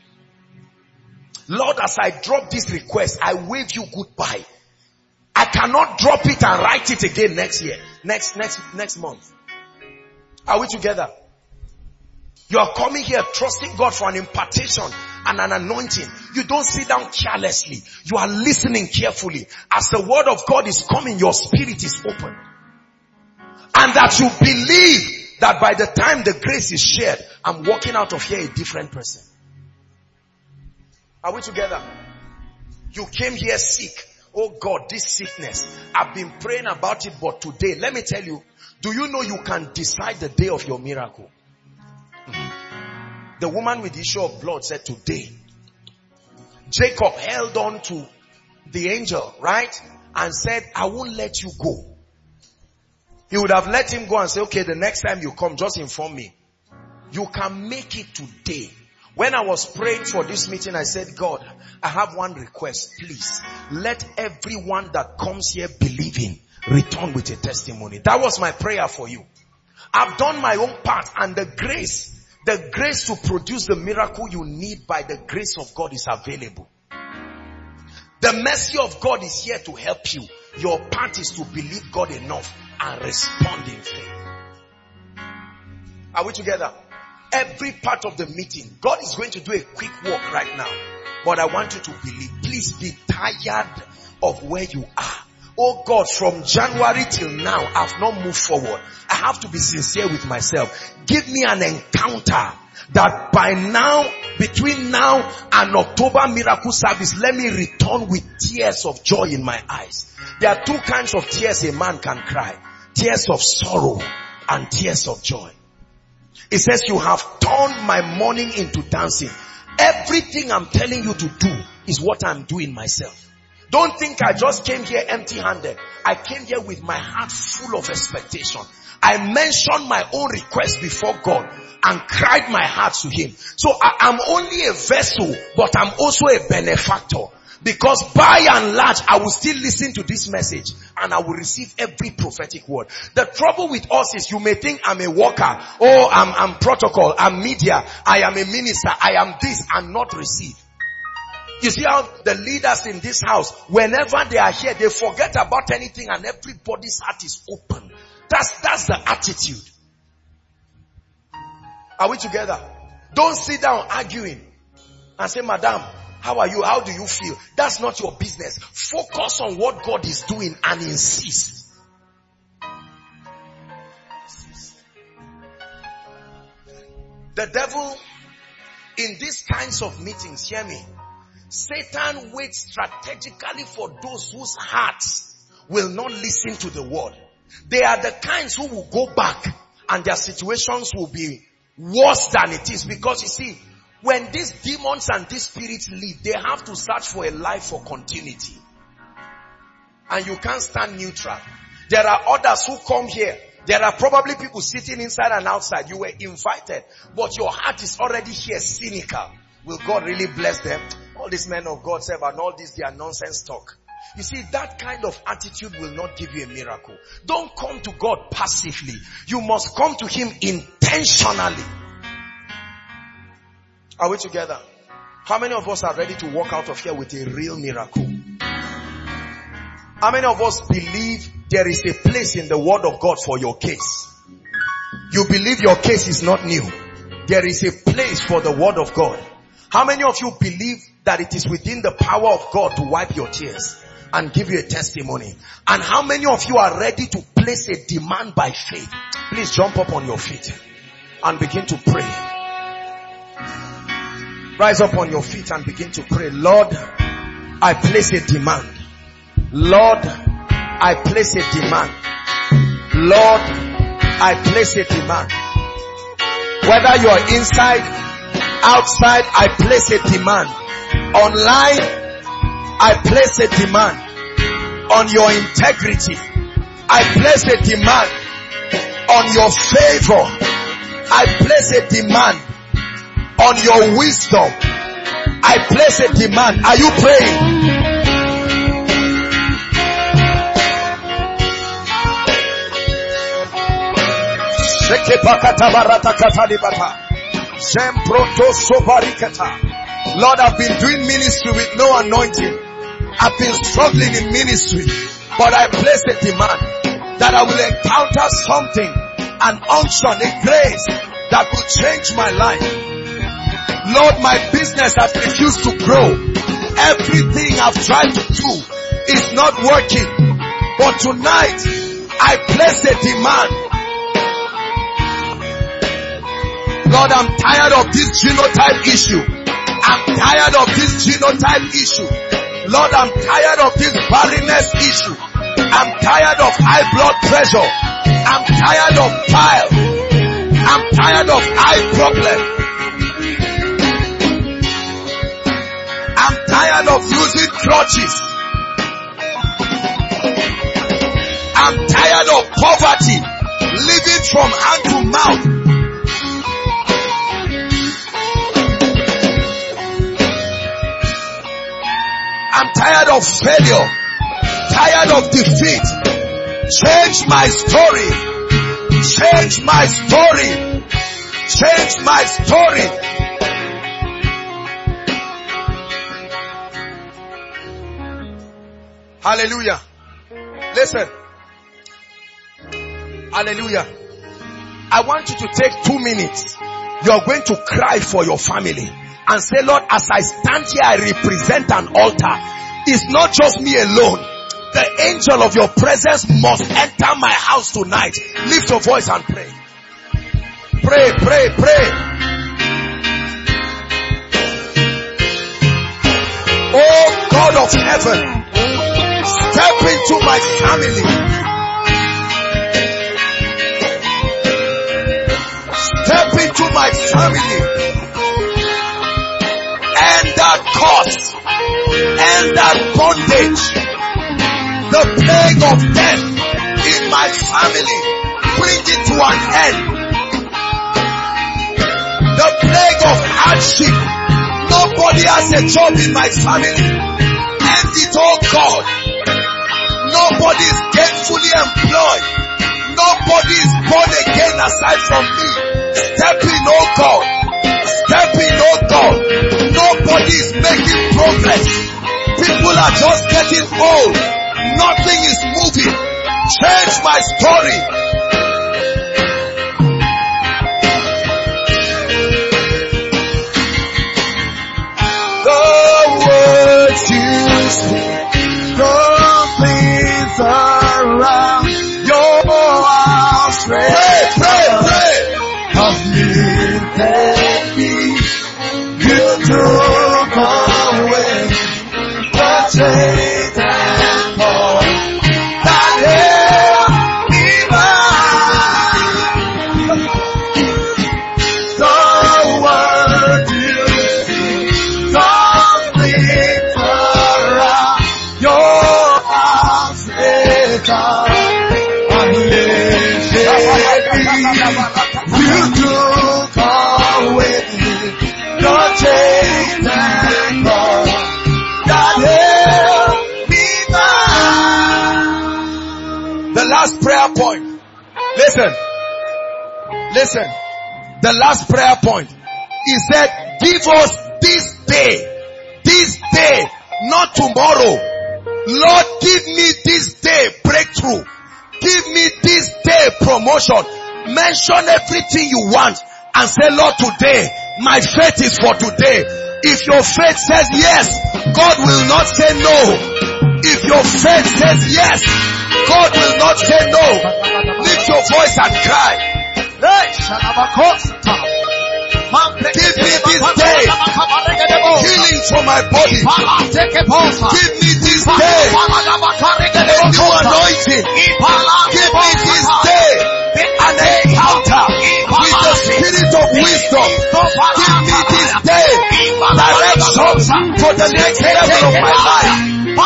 Lord, as I drop this request, I wave you goodbye. I cannot drop it and write it again next year. Next month. Are we together? You are coming here trusting God for an impartation and an anointing. You don't sit down carelessly. You are listening carefully. As the word of God is coming, your spirit is open. And that you believe that by the time the grace is shared, I'm walking out of here a different person. Are we together? You came here sick. Oh God, this sickness, I've been praying about it, but today, let me tell you, do you know you can decide the day of your miracle? The woman with the issue of blood said today. Jacob held on to the angel, right? And said, I won't let you go. He would have let him go and say, okay, the next time you come, just inform me. You can make it today. When I was praying for this meeting, I said, God, I have one request. Please, let everyone that comes here believing return with a testimony. That was my prayer for you. I've done my own part, and the grace to produce the miracle you need by the grace of God is available. The mercy of God is here to help you. Your part is to believe God enough and respond in faith. Are we together? Every part of the meeting, God is going to do a quick walk right now. But I want you to believe. Please be tired of where you are. Oh God, from January till now, I've not moved forward. I have to be sincere with myself. Give me an encounter that by now, between now and October miracle service, let me return with tears of joy in my eyes. There are two kinds of tears a man can cry. Tears of sorrow and tears of joy. It says, you have turned my mourning into dancing. Everything I'm telling you to do is what I'm doing myself. Don't think I just came here empty-handed. I came here with my heart full of expectation. I mentioned my own request before God and cried my heart to Him. So I'm only a vessel, but I'm also a benefactor. Because by and large, I will still listen to this message and I will receive every prophetic word. The trouble with us is you may think I'm a worker. Oh, I'm protocol. I'm media. I am a minister. I am this, and not receive. You see how the leaders in this house, whenever they are here, they forget about anything and everybody's heart is open. That's the attitude. Are we together? Don't sit down arguing and say, Madam, how are you? How do you feel? That's not your business. Focus on what God is doing and insist. The devil, in these kinds of meetings, hear me, Satan waits strategically for those whose hearts will not listen to the word. They are the kinds who will go back and their situations will be worse than it is. Because you see, when these demons and these spirits leave, they have to search for a life for continuity. And you can't stand neutral. There are others who come here. There are probably people sitting inside and outside. You were invited, but your heart is already here cynical. Will God really bless them? All these men of God say, and all this, they are nonsense talk. You see, that kind of attitude will not give you a miracle. Don't come to God passively. You must come to Him intentionally. Are we together? How many of us are ready to walk out of here with a real miracle? How many of us believe there is a place in the Word of God for your case? You believe your case is not new. There is a place for the Word of God. How many of you believe that it is within the power of God to wipe your tears and give you a testimony? And how many of you are ready to place a demand by faith? Please jump up on your feet and begin to pray. Rise up on your feet and begin to pray. Lord, I place a demand. Lord, I place a demand. Lord, I place a demand. Whether you are inside, outside, I place a demand. Online, I place a demand. On your integrity, I place a demand. On your favor, I place a demand. On your wisdom, I place a demand. Are you praying? Lord, I've been doing ministry with no anointing. I've been struggling in ministry, but I place a demand that I will encounter something, an unction, a grace that will change my life. Lord, my business has refused to grow. Everything I've tried to do is not working. But tonight, I place a demand. Lord, I'm tired of this genotype issue. I'm tired of this genotype issue. Lord, I'm tired of this barrenness issue. I'm tired of high blood pressure. I'm tired of bile. I'm tired of eye problem. I'm tired of using crutches. I'm tired of poverty, living from hand to mouth. tired of failure, tired of defeat. Change my story. Change my story. Change my story. Hallelujah. Listen. Hallelujah. I want you to take 2 minutes. You're going to cry for your family and say, Lord, as I stand here, I represent an altar. It's not just me alone. The angel of your presence must enter my house tonight. Lift your voice and pray. Pray, pray, pray. Oh God of heaven, step into my family. Step into my family. End that curse. End that bondage. The plague of death in my family. Bring it to an end. The plague of hardship. Nobody has a job in my family. End it, oh God. Nobody is gainfully employed. Nobody is born again aside from me. Step in, oh God. Step in, oh God. Nobody is making progress. People are just getting old. Nothing is moving. Change my story. The words you speak, the things around your house. Pray, pray, pray. Have lifted me. You took away the chains and cords that held me bound. The word you speak, something around your house is on. You took away the chains and cords that held me bound. The last prayer point. Listen. Listen. The last prayer point. He said, give us this day. This day. Not tomorrow. Lord, give me this day breakthrough. Give me this day promotion. Mention everything you want and say, Lord, today, my faith is for today. If your faith says yes, God will not say no. If your faith says yes, God will not say no. Lift your voice and cry. Give me this day healing for my body. Give me this day a new anointing. Give me this day an encounter with the spirit of wisdom. Give me this day direction for the next level of my life.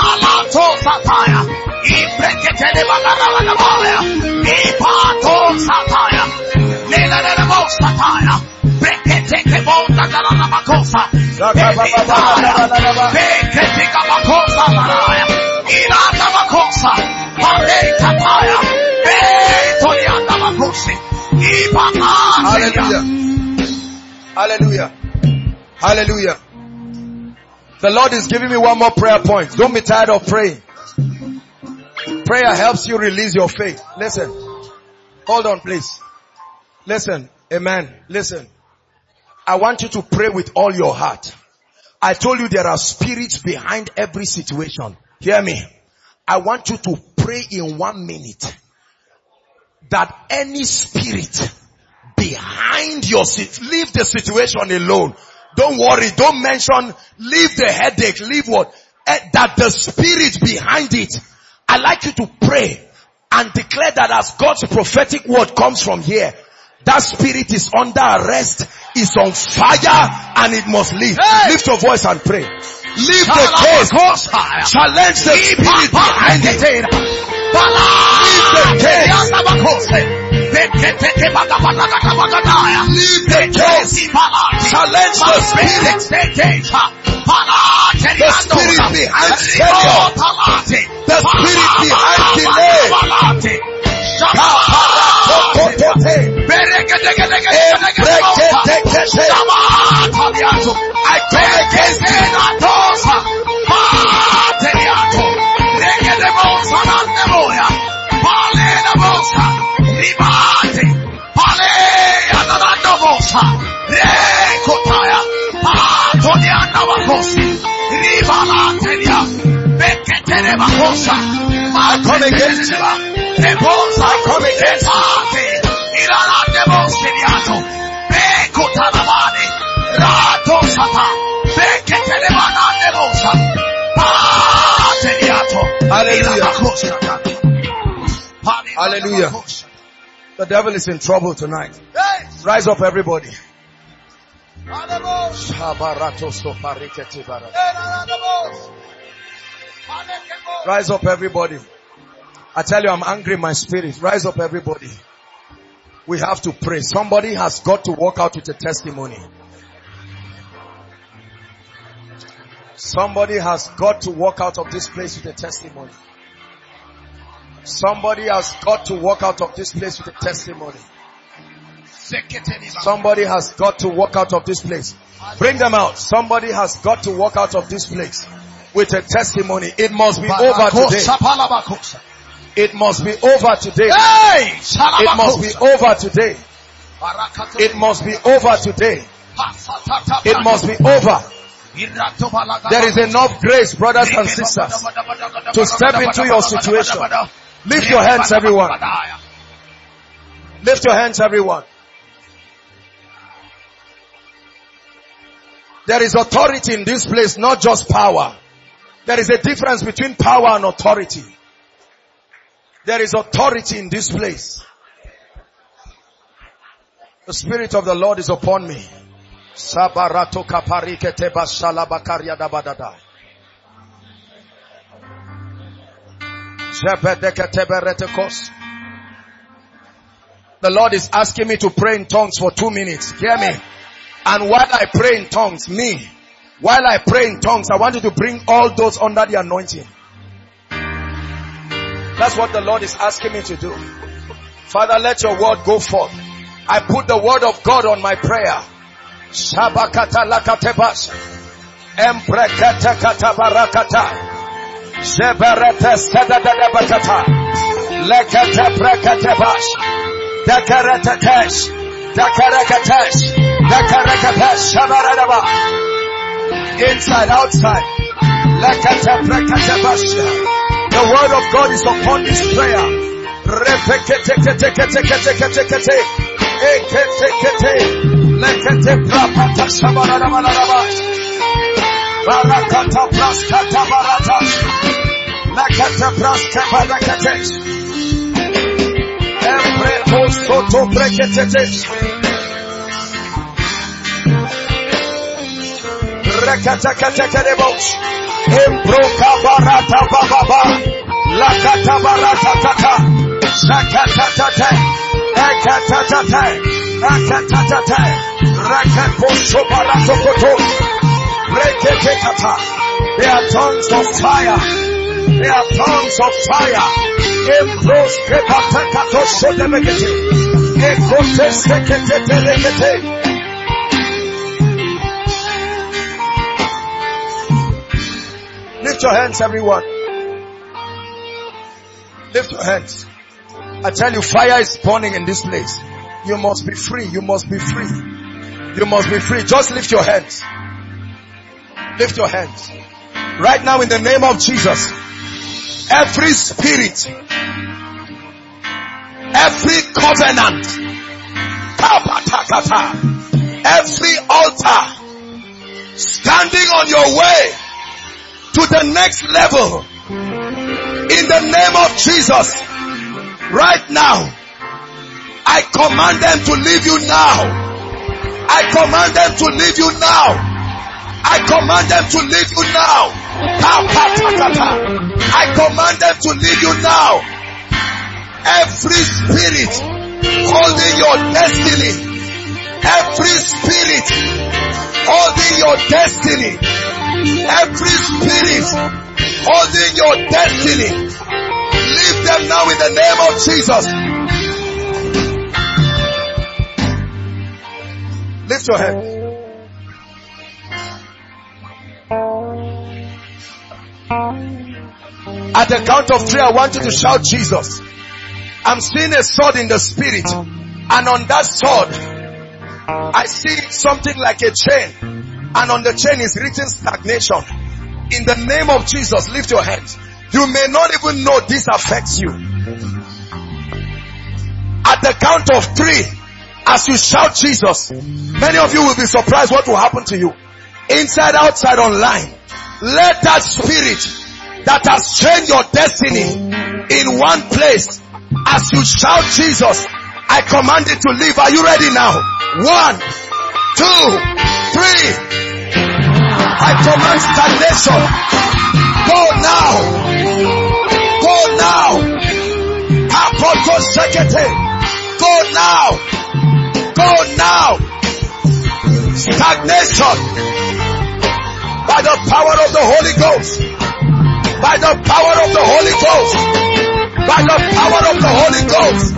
Hallelujah. Hallelujah. Hallelujah. The Lord is giving me one more prayer point. Don't be tired of praying. Prayer helps you release your faith. Listen. Hold on, please. Listen. Amen. Listen. I want you to pray with all your heart. I told you there are spirits behind every situation. Hear me. I want you to pray in 1 minute that any spirit behind your leave the situation alone. Don't worry. Don't mention, leave the headache, leave what? That the spirit behind it. I like you to pray and declare that as God's prophetic word comes from here, that spirit is under arrest, is on fire, and it must leave. Hey. Lift your voice and pray. Leave the case. Challenge the spirit behind it. Leave the case. Leave the case. Challenge the spirit. The spirit behind failure. The spirit behind delay. I come against it. I come against you. I come against Hallelujah. Hallelujah. The devil is in trouble tonight. Rise up, everybody. Rise up, everybody. I tell you, I'm angry in my spirit. Rise up, everybody. We have to pray. Somebody has got to walk out with a testimony. Somebody has got to walk out of this place with a testimony. Somebody has got to walk out of this place with a testimony. Somebody has got to walk out of this place. Bring them out. Somebody has got to walk out of this place with a testimony. It must be over today. It must be over today. It must be over today. It must be over today. It must be over. There is enough grace, brothers and sisters, to step into your situation. Lift your hands, everyone. Lift your hands, everyone. There is authority in this place, not just power. There is a difference between power and authority. There is authority in this place. The Spirit of the Lord is upon me. Sabarato kaparikete bashala bakaria dabadada. The Lord is asking me to pray in tongues for 2 minutes. Hear me. And while I pray in tongues, while I pray in tongues, I want you to bring all those under the anointing. That's what the Lord is asking me to do. Father, let your word go forth. I put the word of God on my prayer. Shabakata lakatebash. Emprekata katabarakata. Sheberete sedadadabakata. Lekate prekatebash. Dakaratatesh. Dakarakatesh. Dakarakatesh. Shabaradaba. Inside, outside. Lekate prekatebash. The word of God is upon this prayer. Barakata praskata barata. Lakata praska barakatesh. Empreto soto breketetesh. Rekata katekerebosh. Embroka barata bababa. Lakata barata tata. Shakata tata. Ekata tata. Ekata tata. Rakaposho barato koto. They are tongues of fire. They are tongues of fire. Lift your hands, everyone. Lift your hands. I tell you, fire is burning in this place. You must be free. You must be free. You must be free. Just lift your hands. Lift your hands. Right now in the name of Jesus. Every spirit, every covenant, every altar standing on your way to the next level, in the name of Jesus, right now, I command them to leave you now. I command them to leave you now. I command them to leave you now. I command them to leave you now. Every spirit holding your destiny, every spirit holding your destiny, every spirit holding your destiny, leave them now in the name of Jesus. Lift your hand. At the count of 3, I want you to shout Jesus. I'm seeing a sword in the spirit, and on that sword I see something like a chain, and on the chain is written stagnation. In the name of Jesus, lift your hands. You may not even know this affects you. At the count of 3, as you shout Jesus, many of you will be surprised what will happen to you. Inside, outside, online. Let that spirit that has chained your destiny in one place, as you shout Jesus, I command it to leave. Are you ready now? 1, 2, 3. I command stagnation. Go now. Go now. Go now. Go now. Stagnation. By the power of the Holy Ghost. By the power of the Holy Ghost. By the power of the Holy Ghost.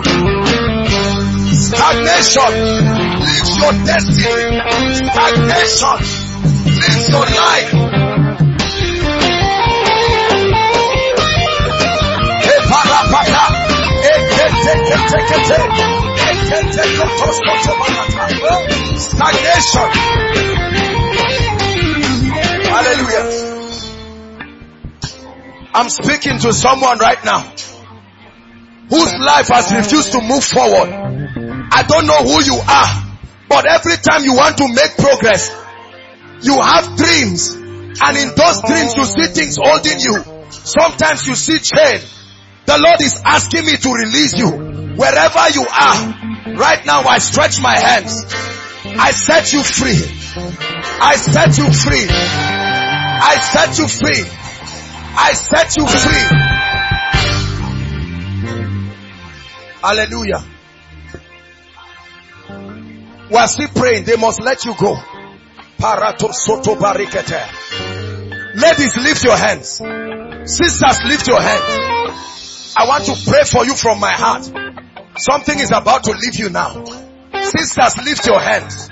Stagnation leaves your destiny. Stagnation leaves your life. Stagnation. Hallelujah. I'm speaking to someone right now whose life has refused to move forward. I don't know who you are, but every time you want to make progress, you have dreams, and in those dreams you see things holding you. Sometimes you see chain. The Lord is asking me to release you. Wherever you are, right now I stretch my hands. I set you free. I set you free. I set you free. I set you free. Hallelujah. We are still praying. They must let you go. Ladies, lift your hands. Sisters, lift your hands. I want to pray for you from my heart. Something is about to leave you now. Sisters, lift your hands.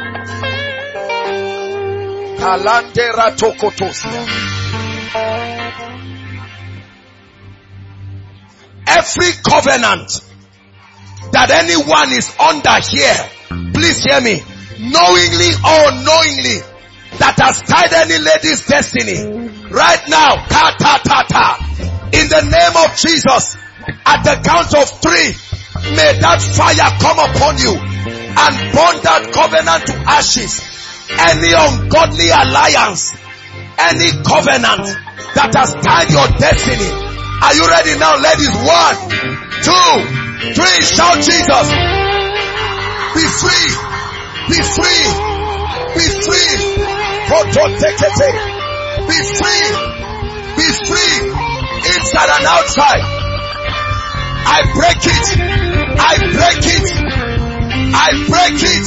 Every covenant that anyone is under here, please hear me, knowingly or unknowingly, that has tied any lady's destiny, right now, in the name of Jesus, at the count of 3, may that fire come upon you and burn that covenant to ashes. Any ungodly alliance, any covenant that has tied your destiny. Are you ready now, ladies? 1, 2, 3, shout Jesus. Be free. Be free. Be free. Be free. Be free. Inside and outside. I break it. I break it. I break it.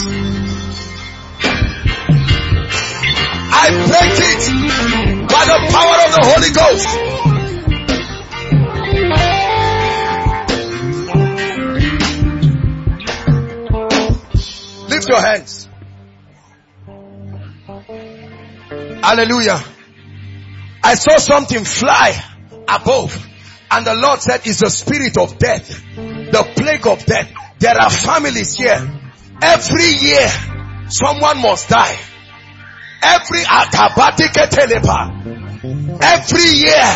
I break it by the power of the Holy Ghost. Lift your hands. Hallelujah. I saw something fly above, and the Lord said it's the spirit of death, the plague of death. There are families here. Every year someone must die. Every year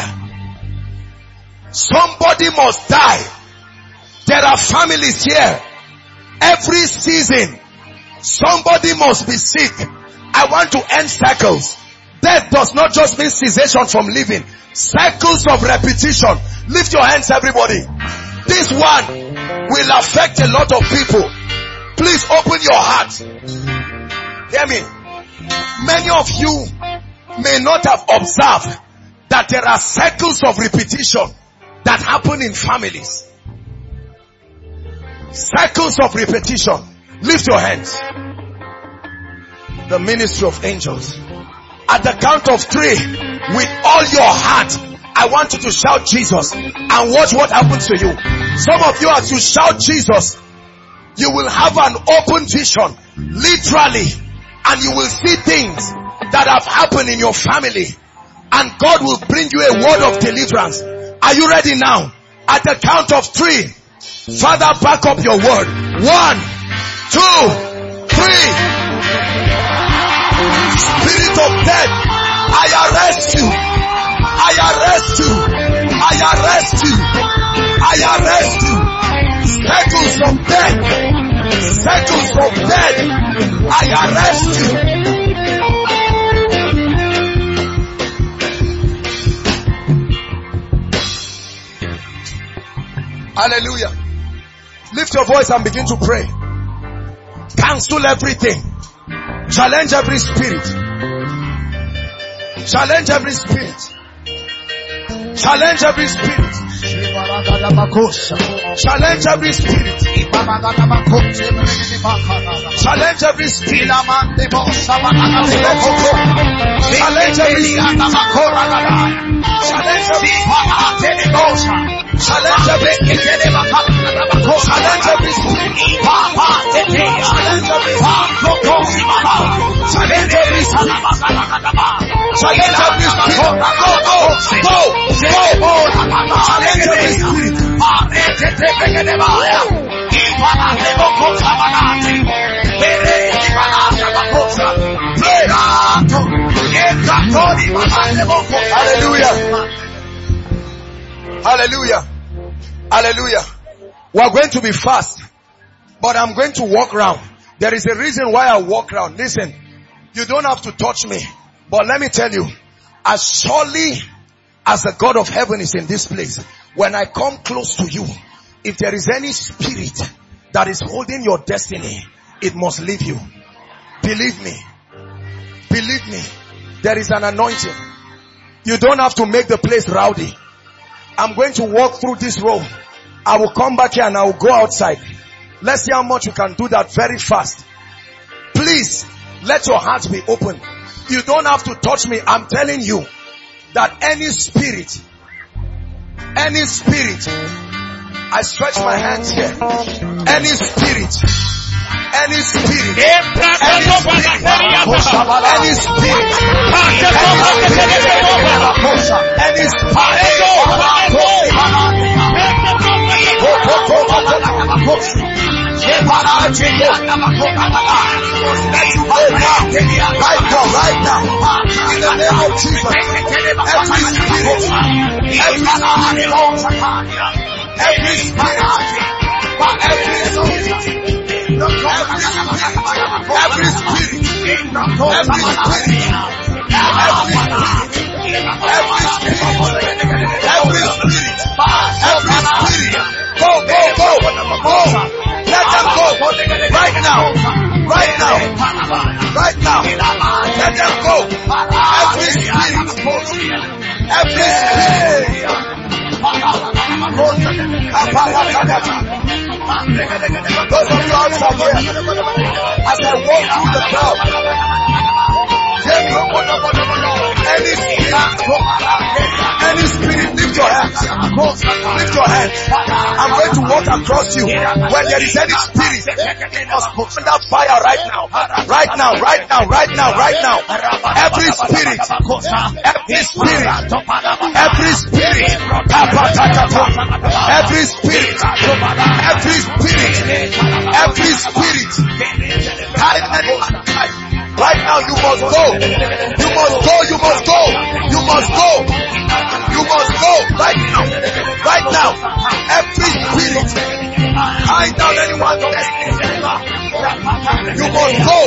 somebody must die. There are families here. Every season somebody must be sick. I want to end cycles. Death does not just mean cessation from living. Cycles of repetition. Lift your hands, everybody. This one will affect a lot of people. Please open your heart. Hear me. Many of you may not have observed that there are cycles of repetition that happen in families. Cycles of repetition. Lift your hands. the ministry of angels. At the count of 3, with all your heart, I want you to shout Jesus and watch what happens to you. Some of you, as you shout Jesus, you will have an open vision, literally, and you will see things that have happened in your family, and God will bring you a word of deliverance. Are you ready now? At the count of 3, Father, back up your word. 1, 2, 3. Spirit of death, I arrest you. I arrest you. I arrest you. I arrest you. Circles of death. Circles of death. I arrest you. Hallelujah. Lift your voice and begin to pray. Cancel everything. Challenge every spirit. Challenge every spirit. Challenge every spirit. Challenge every spirit. Challenge every spirit. Challenge every spirit. Challenge every challenge every spirit. Challenge every spirit. Challenge every challenge every spirit. Challenge every spirit. Go. Challenge every spirit. Hallelujah. Hallelujah. Hallelujah. We are going to be fast, but I'm going to walk around. There is a reason why I walk around. Listen, you don't have to touch me, but let me tell you, as surely as the God of heaven is in this place, when I come close to you, if there is any spirit that is holding your destiny, it must leave you. Believe me. Believe me. There is an anointing. You don't have to make the place rowdy. I'm going to walk through this road. I will come back here and I will go outside. Let's see how much you can do that very fast. Please, let your hearts be open. You don't have to touch me. I'm telling you that any spirit, I stretch my hands here. Any spirit, any spirit, right now, in the name of Jesus, every go. Let them go. Right now. Let them go. Every spirit. Those of you outside here, as I walk through the crowd, any spirit, lift your hands. Lift your hands. I'm going to walk across you. When there is any spirit, under fire right now. Every spirit, right now you must go. Right now. Every spirit hide down anyone's destiny. You must go.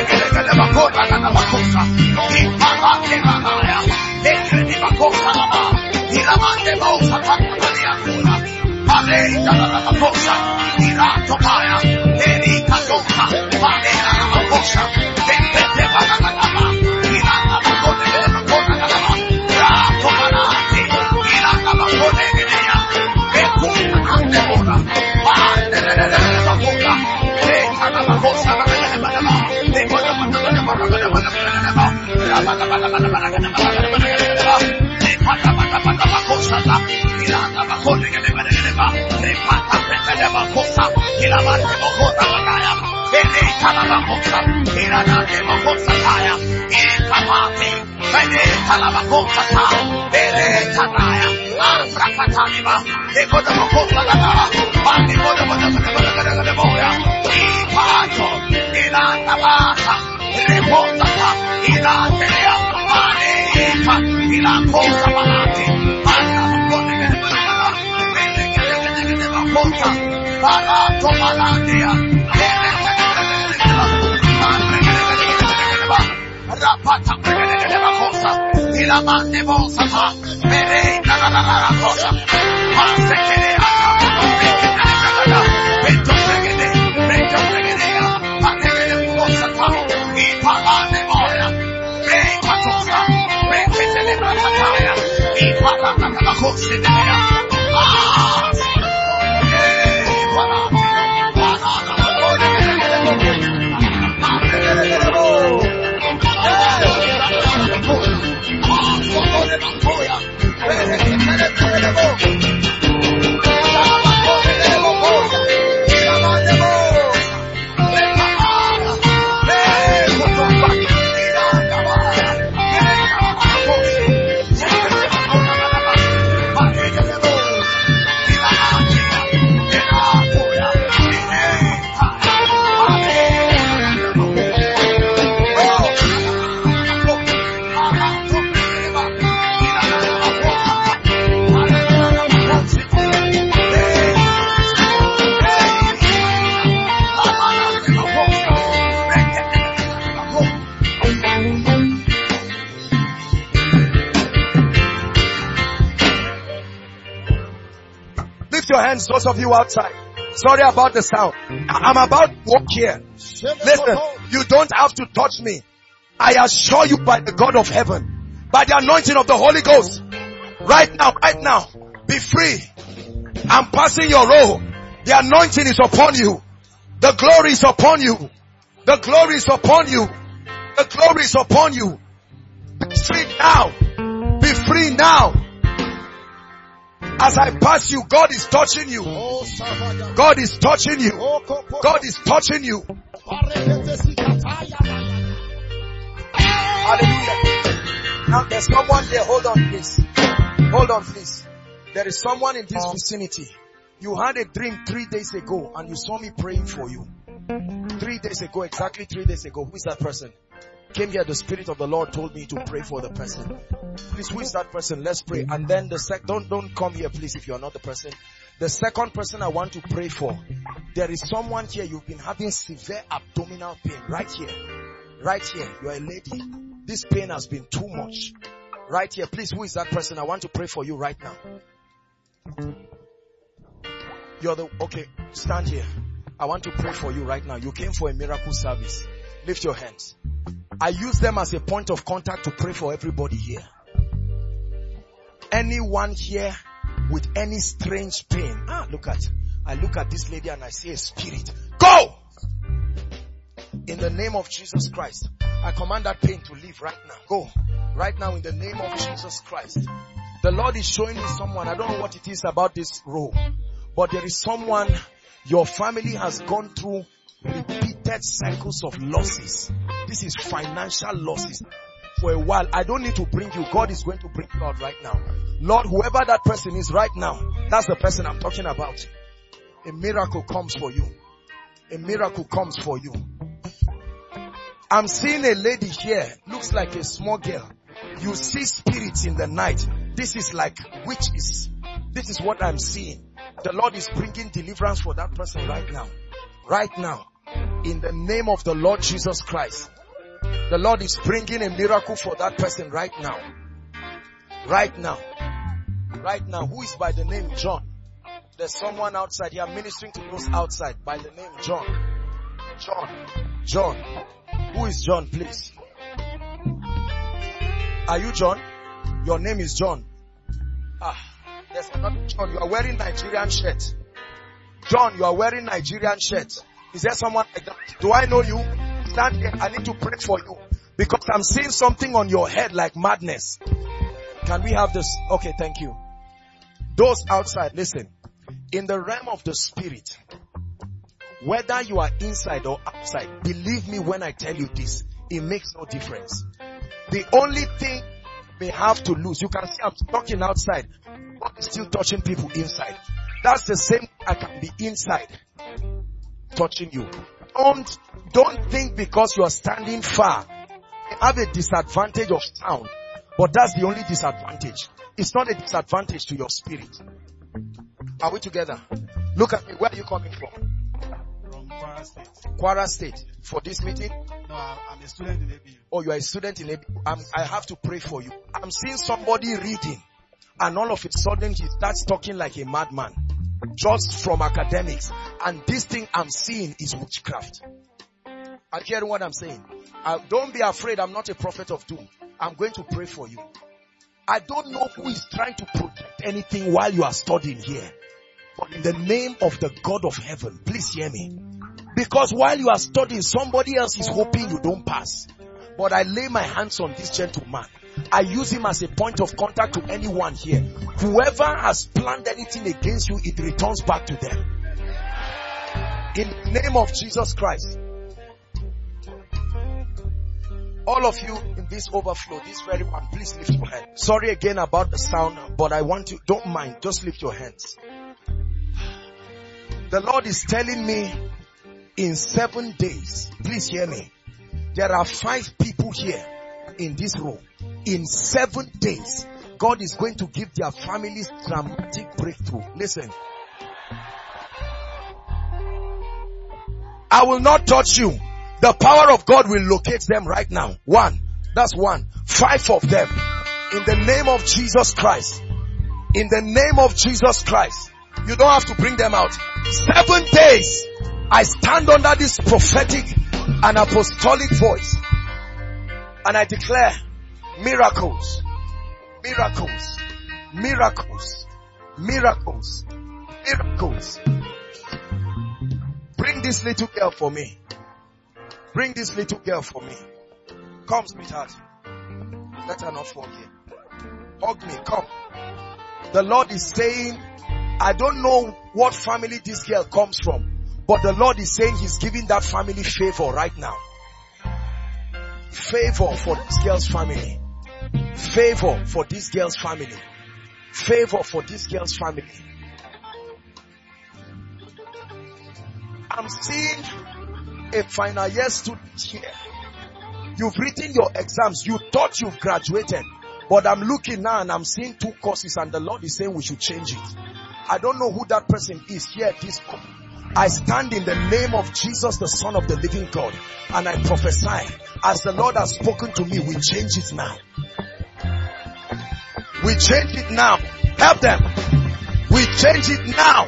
Those of you outside, sorry about the sound. I'm about to walk here. Listen, you don't have to touch me. I assure you by the God of heaven, by the anointing of the Holy Ghost, right now, be free. I'm passing your roll. The anointing is upon you. The glory is upon you. The glory is upon you. The glory is upon you. Be free now. Be free now. As I pass you, God is touching you. God is touching you. God is touching you. Hallelujah. Now there's someone there. Hold on please. Hold on please. There is someone in this vicinity. You had a dream 3 days ago and you saw me praying for you. 3 days ago, exactly 3 days ago. Who is that person? Came here, the Spirit of the Lord told me to pray for the person. Please, who is that person? Let's pray. And then don't come here please if you are not the person. The second person I want to pray for. There is someone here, you've been having severe abdominal pain. Right here. Right here. You are a lady. This pain has been too much. Right here. Please, who is that person? I want to pray for you right now. Okay, stand here. I want to pray for you right now. You came for a miracle service. Lift your hands. I use them as a point of contact to pray for everybody here. Anyone here with any strange pain. I look at this lady and I see a spirit. Go! In the name of Jesus Christ. I command that pain to leave right now. Go. Right now in the name of Jesus Christ. The Lord is showing me someone. I don't know what it is about this row. But there is someone, your family has gone through repeated cycles of losses. This is financial losses. For a while, I don't need to bring you. God is going to bring you out right now. Lord, whoever that person is right now, that's the person I'm talking about. A miracle comes for you. A miracle comes for you. I'm seeing a lady here. Looks like a small girl. You see spirits in the night. This is like witches. This is what I'm seeing. The Lord is bringing deliverance for that person right now. Right now. In the name of the Lord Jesus Christ. The Lord is bringing a miracle for that person right now. Right now. Right now. Who is by the name John? There's someone outside here ministering to those outside by the name John. John. Who is John, please? Are you John? Your name is John. There's another John. You are wearing Nigerian shirt. John, you are wearing Nigerian shirt. Is there someone like that? Do I know you? Stand here. I need to pray for you. Because I'm seeing something on your head like madness. Can we have this? Okay, thank you. Those outside, listen. In the realm of the spirit, whether you are inside or outside, believe me when I tell you this, it makes no difference. The only thing you may have to lose, you can see I'm talking outside, God is still touching people inside. That's the same I can be inside touching you. Don't think because you are standing far, you have a disadvantage of sound, but that's the only disadvantage. It's not a disadvantage to your spirit. Are we together? Look at me. Where are you coming from? From Kwara State. Kwara State. For this meeting? No, I'm a student in ABU. Oh, you are a student in ABU. I have to pray for you. I'm seeing somebody reading, and all of a sudden he starts talking like a madman. Just from academics. And this thing I'm seeing is witchcraft. Are you hearing what I'm saying? Don't be afraid. I'm not a prophet of doom. I'm going to pray for you. I don't know who is trying to protect anything while you are studying here. But in the name of the God of heaven, please hear me. Because while you are studying, somebody else is hoping you don't pass. But I lay my hands on this gentleman. I use him as a point of contact to anyone here. Whoever has planned anything against you, it returns back to them. In the name of Jesus Christ. All of you in this overflow, this very one, please lift your hand. Sorry again about the sound, but I want you, don't mind, just lift your hands. The Lord is telling me in 7 days, please hear me, there are 5 people here in this room. In 7 days, God is going to give their families dramatic breakthrough. Listen. I will not touch you. The power of God will locate them right now. 1. That's 1. 5 of them. In the name of Jesus Christ. In the name of Jesus Christ. You don't have to bring them out. 7 days. I stand under this prophetic and apostolic voice. And I declare miracles. Miracles. Miracles. Miracles. Miracles. Bring this little girl for me. Bring this little girl for me. Come, sweetheart. Let her not fall here. Hug me, come. The Lord is saying, I don't know what family this girl comes from, but the Lord is saying He's giving that family favor right now. Favor for this girl's family. Favor for this girl's family. Favor for this girl's family. I'm seeing a final year student here. You've written your exams. You thought you've graduated. But I'm looking now and I'm seeing 2 courses and the Lord is saying we should change it. I don't know who that person is here at this point. I stand in the name of Jesus, the Son of the living God, and I prophesy, as the Lord has spoken to me, we change it now. We change it now. Help them. We change it now.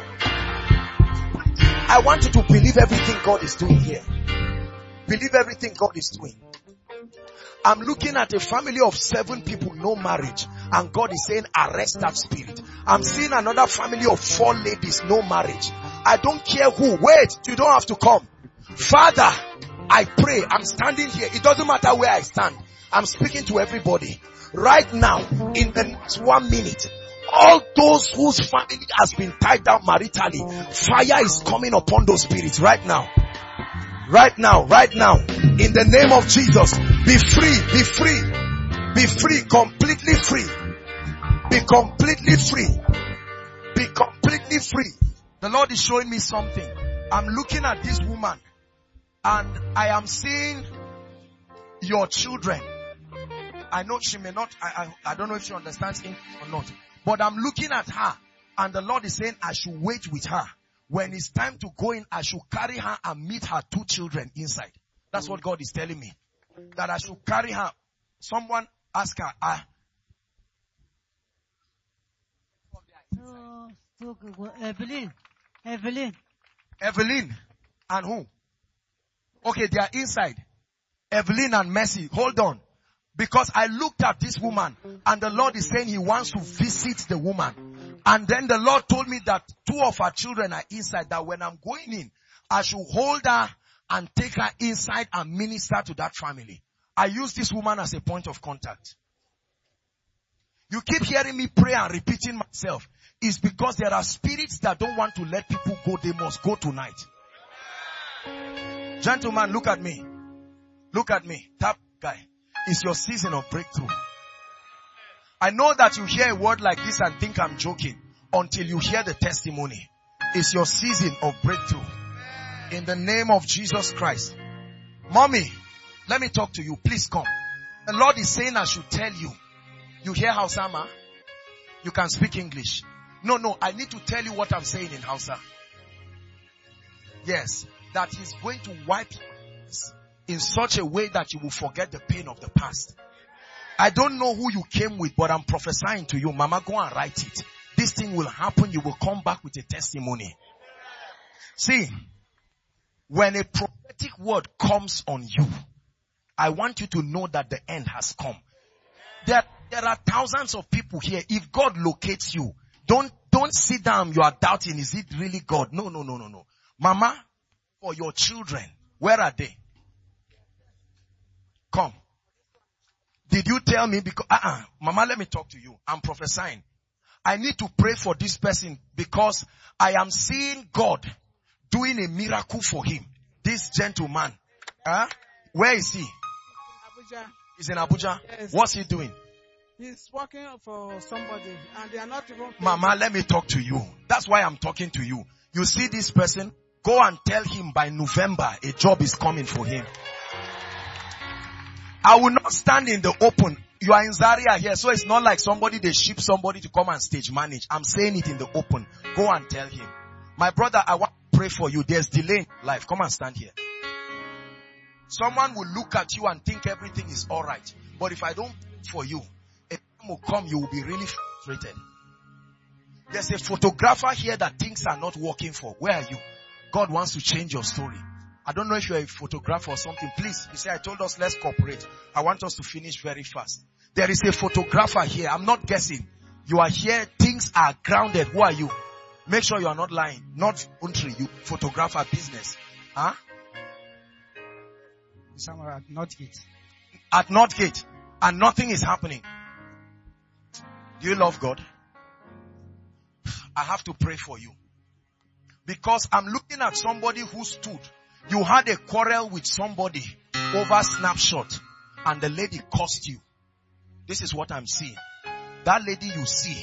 I want you to believe everything God is doing here. Believe everything God is doing. I'm looking at a family of 7 people, no marriage. And God is saying, arrest that spirit. I'm seeing another family of 4 ladies, no marriage. I don't care who. Wait, you don't have to come. Father, I pray. I'm standing here. It doesn't matter where I stand. I'm speaking to everybody. Right now, in the next 1 minute, all those whose family has been tied down maritally, fire is coming upon those spirits right now. Right now, right now. In the name of Jesus, be free, be free. Be free, completely free. Be completely free. Be completely free. The Lord is showing me something. I'm looking at this woman and I am seeing your children. I know she may not, I don't know if she understands English or not. But I'm looking at her and the Lord is saying I should wait with her When it's time to go in, I should carry her and meet her 2 children inside. That's what God is telling me. That I should carry her. Someone ask her, Evelyn. And who? Okay, they are inside. Evelyn and Mercy. Hold on. Because I looked at this woman and the Lord is saying he wants to visit the woman. And then the Lord told me that 2 of her children are inside, that when I'm going in, I should hold her and take her inside and minister to that family. I use this woman as a point of contact. You keep hearing me pray and repeating myself. It's because there are spirits that don't want to let people go. They must go tonight. Gentlemen, look at me. Look at me. Tap guy. It's your season of breakthrough. I know that you hear a word like this and think I'm joking until you hear the testimony. It's your season of breakthrough. In the name of Jesus Christ. Mommy, let me talk to you. Please come. The Lord is saying I should tell you. You hear Hausa, ma? You can speak English. No, I need to tell you what I'm saying in Hausa. Yes, that He's going to wipe in such a way that you will forget the pain of the past. I don't know who you came with, but I'm prophesying to you. Mama, go and write it. This thing will happen. You will come back with a testimony. See, when a prophetic word comes on you, I want you to know that the end has come. There are thousands of people here. If God locates you, don't sit down. You are doubting. Is it really God? No. Mama, for your children, where are they? Come. Did you tell me? Because, Mama, let me talk to you. I'm prophesying. I need to pray for this person because I am seeing God doing a miracle for him. This gentleman. Where is he? Abuja. He's in Abuja. Yes. What's he doing? He's working for somebody and they are not even paying. Mama, let me talk to you. That's why I'm talking to you. You see this person? Go and tell him by November a job is coming for him. I will not stand in the open. You are in Zaria here, so it's not like they ship somebody to come and stage manage. I'm saying it in the open. Go and tell him. My brother, I want to pray for you. There's delay in life. Come and stand here. Someone will look at you and think everything is alright. But if I don't pray for you, a time will come, you will be really frustrated. There's a photographer here that things are not working for. Where are you? God wants to change your story. I don't know if you're a photographer or something. Please, you say, I told us let's cooperate. I want us to finish very fast. There is a photographer here. I'm not guessing. You are here. Things are grounded. Who are you? Make sure you are not lying. Not country. You photographer business. Huh? Somewhere at Northgate. At Northgate. And nothing is happening. Do you love God? I have to pray for you. Because I'm looking at somebody who stood. You had a quarrel with somebody over snapshot and the lady cursed you. This is what I'm seeing. That lady you see,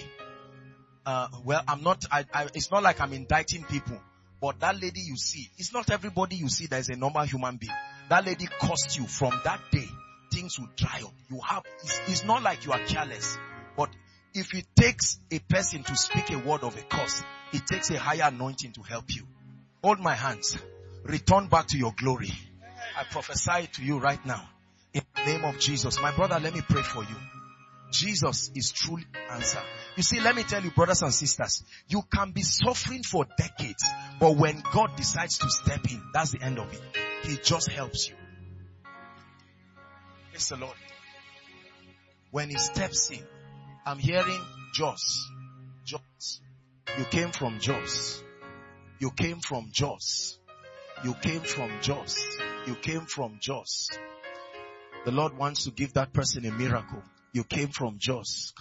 it's not like I'm indicting people, but that lady you see, it's not everybody you see that is a normal human being. That lady cursed you. From that day, things will dry up. It's not like you are careless, but if it takes a person to speak a word of a curse, it takes a higher anointing to help you. Hold my hands. Return back to your glory. I prophesy to you right now. In the name of Jesus. My brother, let me pray for you. Jesus is truly the answer. You see, let me tell you, brothers and sisters, you can be suffering for decades, but when God decides to step in, that's the end of it. He just helps you. Praise the Lord. When He steps in, I'm hearing Jos. You came from Jos. You came from Jos. You came from Jos. You came from Jos. The Lord wants to give that person a miracle. You came from Jos.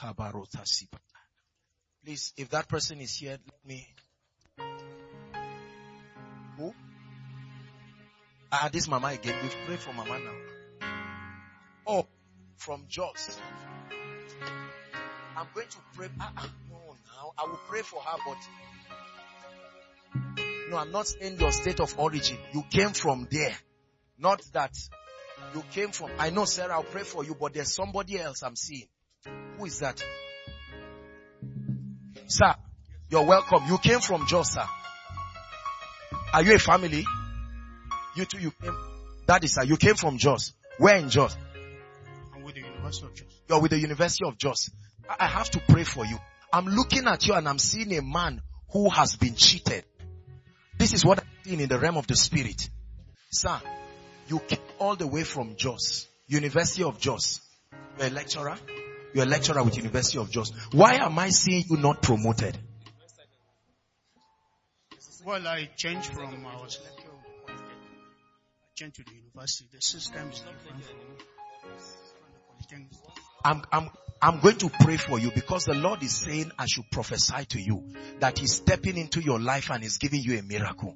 Please, if that person is here, let me. Who? This Mama again. We've prayed for Mama now. Oh, from Jos. I'm going to pray. No, now I will pray for her, but no, I'm not saying your state of origin. You came from there. Not that you came from. I know, Sarah, I'll pray for you, but there's somebody else I'm seeing. Who is that? Sir, you're welcome. You came from Jos, sir. Are you a family? You two, you came. That is, you came from Jos. Where in Jos? I'm with the University of Jos. You're with the University of Jos. I have to pray for you. I'm looking at you and I'm seeing a man who has been cheated. This is what I'm seeing in the realm of the spirit. Sir, you came all the way from Jos. University of Jos. You're a lecturer? You're a lecturer with University of Jos. Why am I seeing you not promoted? Well, I changed from, I was lecturer. I changed to the university. The system is different from the polytechnic. I'm going to pray for you because the Lord is saying I should prophesy to you that He's stepping into your life and is giving you a miracle.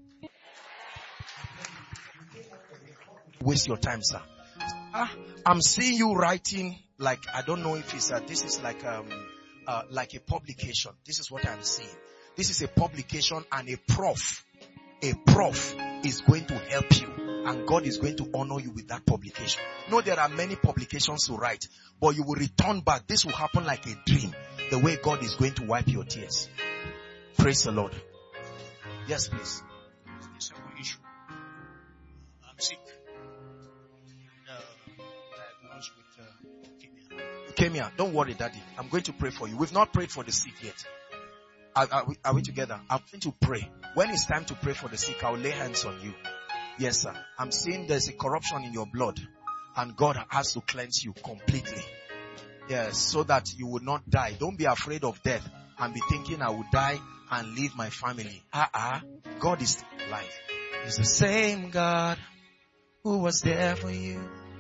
Waste your time, sir. I'm seeing you writing like, I don't know if it's this is like a publication. This is what I'm seeing. This is a publication and a prof is going to help you and God is going to honor you with that publication. No, there are many publications to write, but you will return back. This will happen like a dream. The way God is going to wipe your tears. Praise the Lord. Yes, please. It's a good issue. I'm sick. Diagnosed with leukemia. Leukemia. Don't worry, Daddy. I'm going to pray for you. We've not prayed for the sick yet. Are we together? I'm going to pray. When it's time to pray for the sick, I'll lay hands on you. Yes, sir. I'm seeing there's a corruption in your blood and God has to cleanse you completely. Yes, so that you will not die. Don't be afraid of death and be thinking I will die and leave my family. God is still alive. He's the same God who was there for you.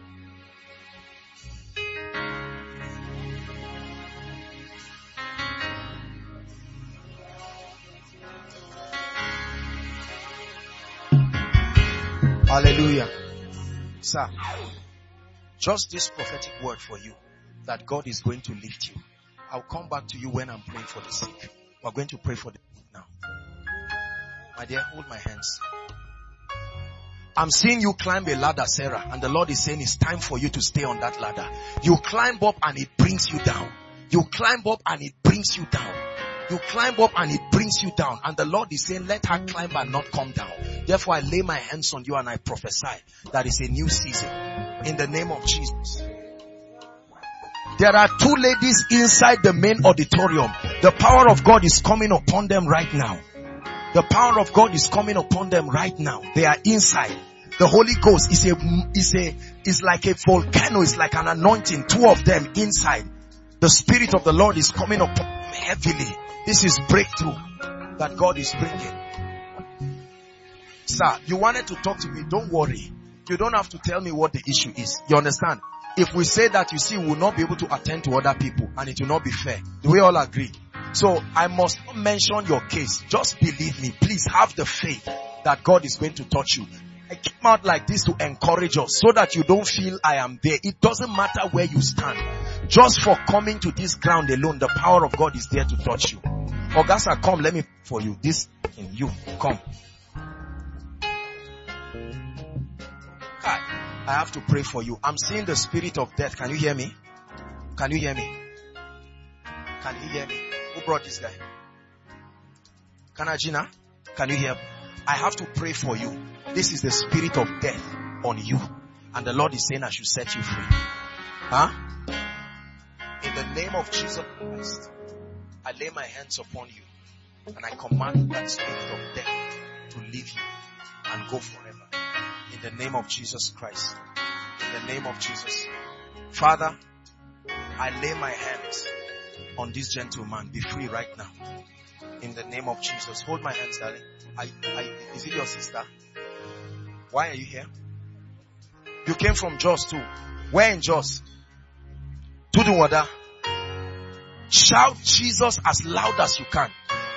Hallelujah. Sir, just this prophetic word for you that God is going to lift you. I'll come back to you when I'm praying for the sick. We're going to pray for the sick now. My dear, hold my hands. I'm seeing you climb a ladder, Sarah, and the Lord is saying it's time for you to stay on that ladder. You climb up and it brings you down. You climb up and it brings you down. You climb up and it brings you down. And the Lord is saying, let her climb and not come down. Therefore, I lay my hands on you and I prophesy that it's a new season. In the name of Jesus. There are two ladies inside the main auditorium. The power of God is coming upon them right now. The power of God is coming upon them right now. They are inside. The Holy Ghost is like a volcano. It's like an anointing. Two of them inside. The Spirit of the Lord is coming upon them heavily. This is breakthrough that God is bringing. Sir, you wanted to talk to me. Don't worry. You don't have to tell me what the issue is. You understand? If we say that, you see, we will not be able to attend to other people and it will not be fair. Do we all agree? So I must not mention your case. Just believe me. Please have the faith that God is going to touch you. I came out like this to encourage us so that you don't feel I am there. It doesn't matter where you stand. Just for coming to this ground alone, the power of God is there to touch you. Augusta, come, let me pray for you. This in you, come. I have to pray for you. I'm seeing the spirit of death. Can you hear me? Can you hear me? Can you hear me? Who brought this guy? Kanajina? Can you hear me? I have to pray for you. This is the spirit of death on you. And the Lord is saying I should set you free. In the name of Jesus Christ, I lay my hands upon you. And I command that spirit of death to leave you and go forever. In the name of Jesus Christ. In the name of Jesus. Father, I lay my hands on this gentleman. Be free right now. In the name of Jesus. Hold my hands, darling. Is it your sister? Why are you here? You came from Jos too. Where in Jos? Tudunwada. Shout Jesus as loud as you can.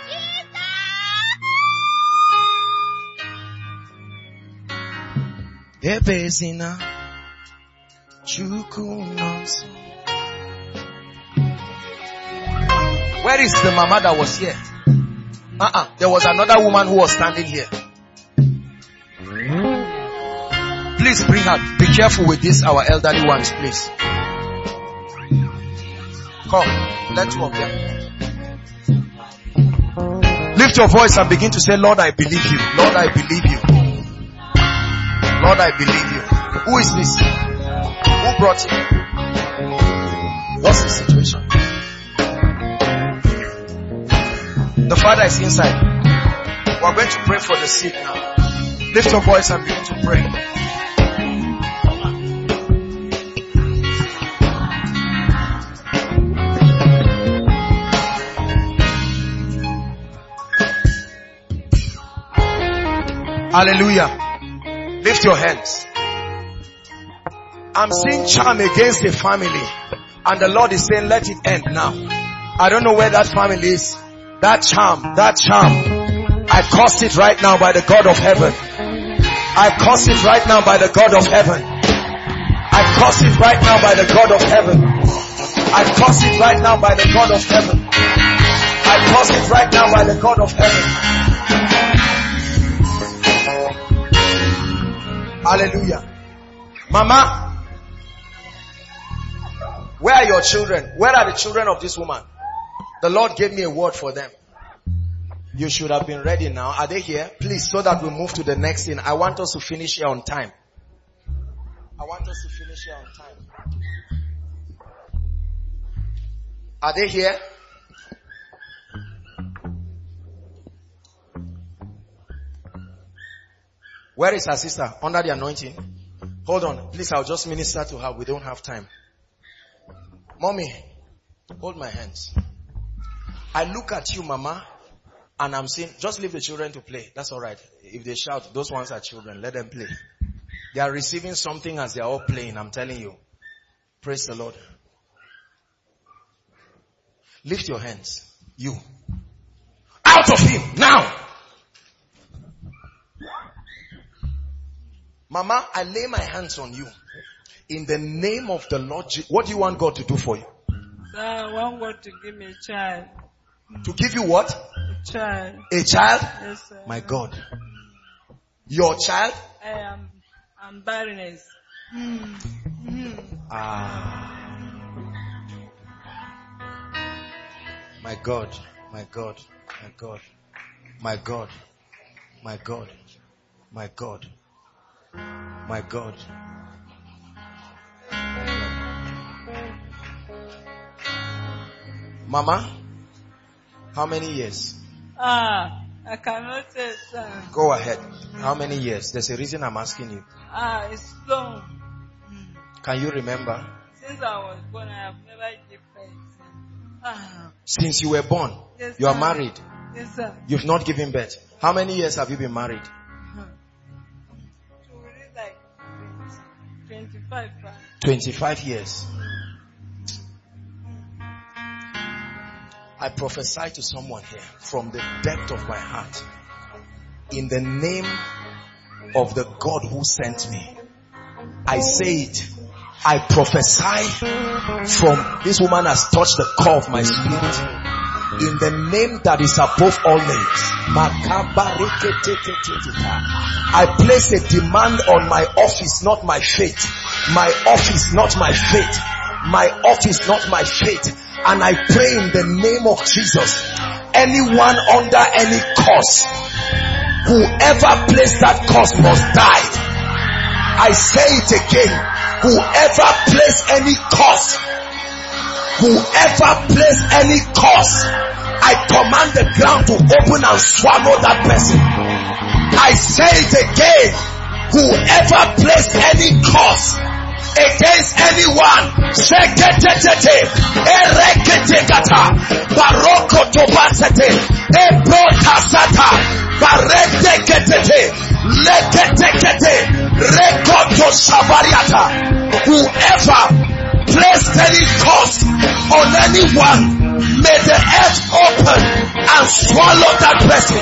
Ebezina Chukunonso. Where is the mama that was here? There was another woman who was standing here. Please bring her. Be careful with this, our elderly ones, please. Come, let's walk there. Lift Lift your voice and begin to say, Lord, I believe you. Lord, I believe you. Lord, I believe you. Who is this? Who brought him? What's the situation? The father is inside. We're going to pray for the sick now. Lift your voice and begin to pray. Hallelujah. Lift your hands. I'm seeing charm against the family. And the Lord is saying, let it end now. I don't know where that family is. That charm. I curse it right now by the God of heaven. I curse it right now by the God of heaven. I curse it right now by the God of heaven. I curse it right now by the God of heaven. I curse it right now by the God of heaven. Hallelujah. Mama, where are your children? Where are the children of this woman? The Lord gave me a word for them. You should have been ready now. Are they here? Please, so that we move to the next thing. I want us to finish here on time. Are they here? Where is her sister? Under the anointing. Hold on. Please, I'll just minister to her. We don't have time. Mommy, hold my hands. I look at you, Mama, and I'm saying, just leave the children to play. That's alright. If they shout, those ones are children. Let them play. They are receiving something as they are all playing. I'm telling you. Praise the Lord. Lift your hands. You. Out of him, now! Mama, I lay my hands on you. In the name of the Lord Jesus. What do you want God to do for you? Sir, I want God to give me a child. To give you what? A child. A child? Yes, sir. My God. Your child? I'm barrenness. My God. My God. My God. My God. My God. My God. My God. Mama, how many years? I cannot say, sir. Go ahead. How many years? There's a reason I'm asking you. It's long. Can you remember? Since I was born, I have never given birth. Since you were born? Yes, you are sir. married? Yes, sir. You've not given birth. How many years have you been married? Like 25. 25 years. I prophesy to someone here from the depth of my heart. In the name of the God who sent me. I say it. I prophesy from this woman has touched the core of my spirit. In the name that is above all names. I place a demand on my office, not my fate. My office, not my fate. My office, not my fate. And I pray in the name of Jesus, anyone under any curse, whoever placed that curse must die. I say it again. Whoever placed any curse, I command the ground to open and swallow that person. I say it again. Whoever placed any curse against anyone, whoever placed any curse on anyone, may the earth open and swallow that person.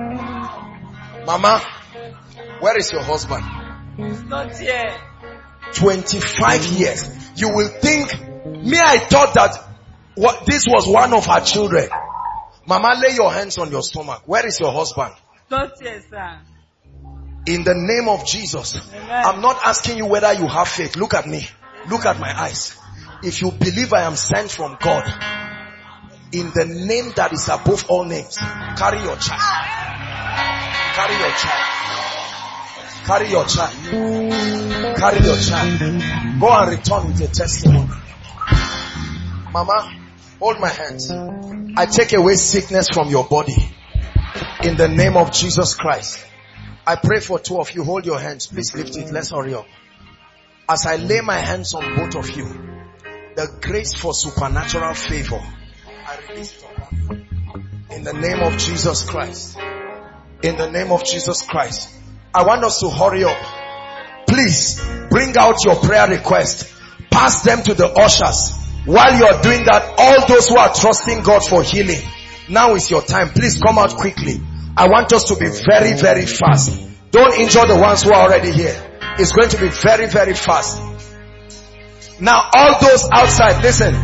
Mama, where is your husband? He's not here. 25 years. You will think, I thought that this was one of her children. Mama, lay your hands on your stomach. Where is your husband? Not yet, sir. In the name of Jesus. Amen. I'm not asking you whether you have faith. Look at me. Look at my eyes. If you believe I am sent from God, in the name that is above all names, carry your child. Carry your child. Carry your child. Carry your child. Go and return with a testimony. Mama, hold my hands. I take away sickness from your body. In the name of Jesus Christ. I pray for two of you. Hold your hands. Please lift it. Let's hurry up. As I lay my hands on both of you, the grace for supernatural favor, I release it upon you. In the name of Jesus Christ. In the name of Jesus Christ. I want us to hurry up. Please bring out your prayer request. Pass them to the ushers. While you are doing that, all those who are trusting God for healing, now is your time. Please come out quickly. I want us to be very, very fast. Don't injure the ones who are already here. It's going to be very, very fast. Now, all those outside, listen.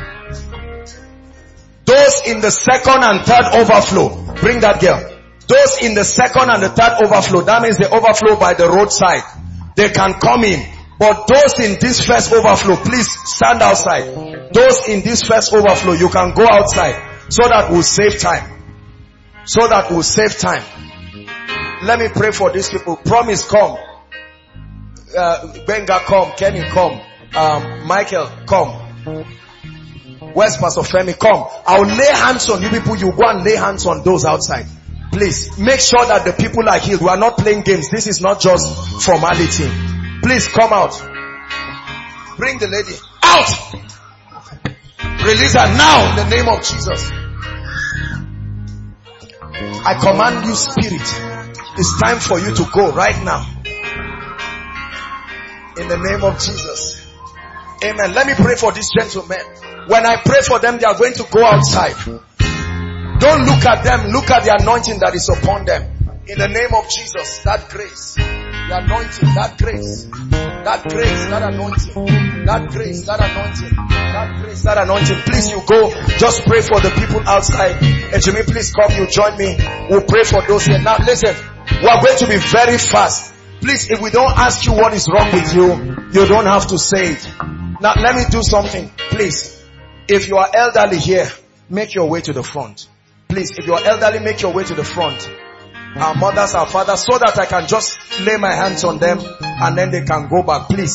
Those in the second and third overflow, bring that girl. Those in the second and the third overflow, that means the overflow by the roadside, they can come in. But those in this first overflow, please stand outside. Those in this first overflow, you can go outside so that we'll save time. So that we'll save time. Let me pray for these people. Promise, come. Benga, come. Kenny, come. Michael, come. Where's Pastor Femi? Come. I'll lay hands on you people. You go and lay hands on those outside. Please, make sure that the people are healed. We are not playing games. This is not just formality. Please come out. Bring the lady out. Release her now in the name of Jesus. I command you, spirit. It's time for you to go right now. In the name of Jesus. Amen. Let me pray for these gentlemen. When I pray for them, they are going to go outside. Don't look at them. Look at the anointing that is upon them. In the name of Jesus, that grace, the anointing, that grace, that grace, that anointing, that grace, that anointing, that grace, that anointing. Please, you go. Just pray for the people outside. And Jimmy, please come. You join me. We'll pray for those here. Now, listen. We are going to be very fast. Please, if we don't ask you what is wrong with you, you don't have to say it. Now, let me do something. Please, if you are elderly here, make your way to the front. Please, if you are elderly, make your way to the front. Our mothers, our fathers, so that I can just lay my hands on them and then they can go back. Please,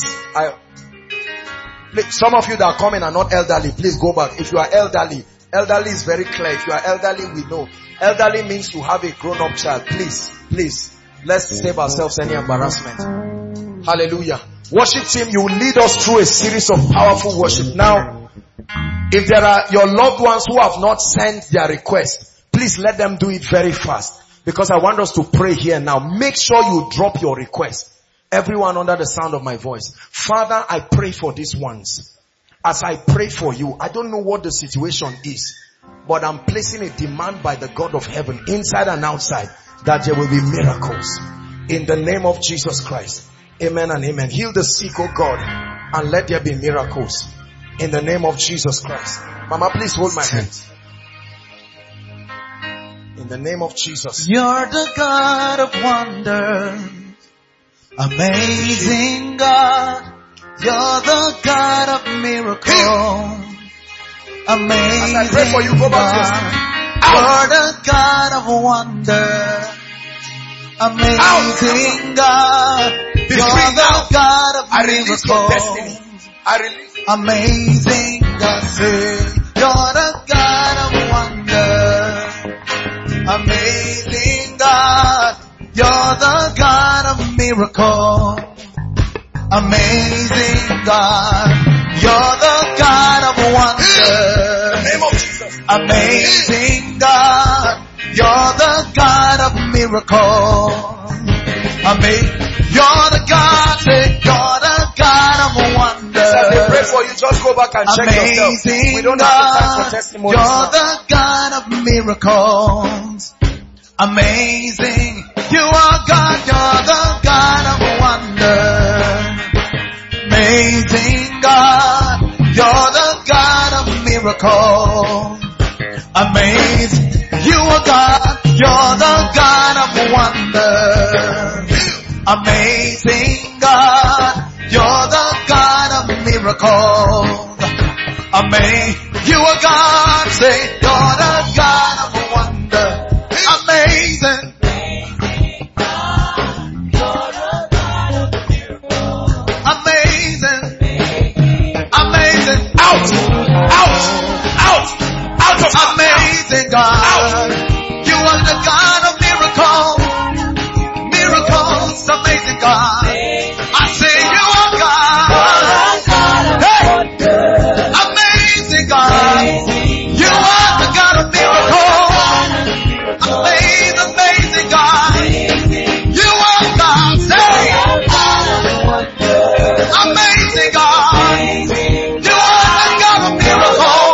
some of you that are coming are not elderly. Please go back. If you are elderly, elderly is very clear. If you are elderly, we know. Elderly means you have a grown-up child. Please, please, let's save ourselves any embarrassment. Hallelujah. Worship team, you will lead us through a series of powerful worship. Now, if there are your loved ones who have not sent their request, please let them do it very fast. Because I want us to pray here now. Make sure you drop your request. Everyone under the sound of my voice. Father, I pray for these ones. As I pray for you, I don't know what the situation is, but I'm placing a demand by the God of heaven, inside and outside, that there will be miracles. In the name of Jesus Christ. Amen and amen. Heal the sick, oh God, and let there be miracles. In the name of Jesus Christ. Mama, please hold my hand. In the name of Jesus. You're the God of wonders. Amazing God. You're the God of miracles. Amazing As I pray for you, go back to you're the God of wonder. Amazing God. You're the God of I release your destiny. I release. Amazing God. You're the God of wonder. Amazing God. You're the God of miracles. Amazing God. You're the God of wonder. In the name of Jesus. Amazing God. You're the God of miracles. You're the God, you're the God of wonder. As they pray for you, just go back and check yourself. We don't have the time for testimonies. You're the God of miracles. Amazing. You are God, you're the God of wonder. Amazing God, you're the God of miracles. Amazing, you are God, you're the God of wonder. Amazing God, you're the God of miracles. Amazing, you are God, say you're the God of wonder. Amazing. Amazing God, you are the God of miracles, miracles, amazing God. I say you are God. Hey, amazing God, you are the God of miracles. Amazing God, you are God. Say, amazing God, you are the God of miracles.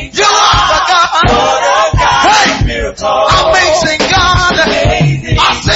Amazing God, I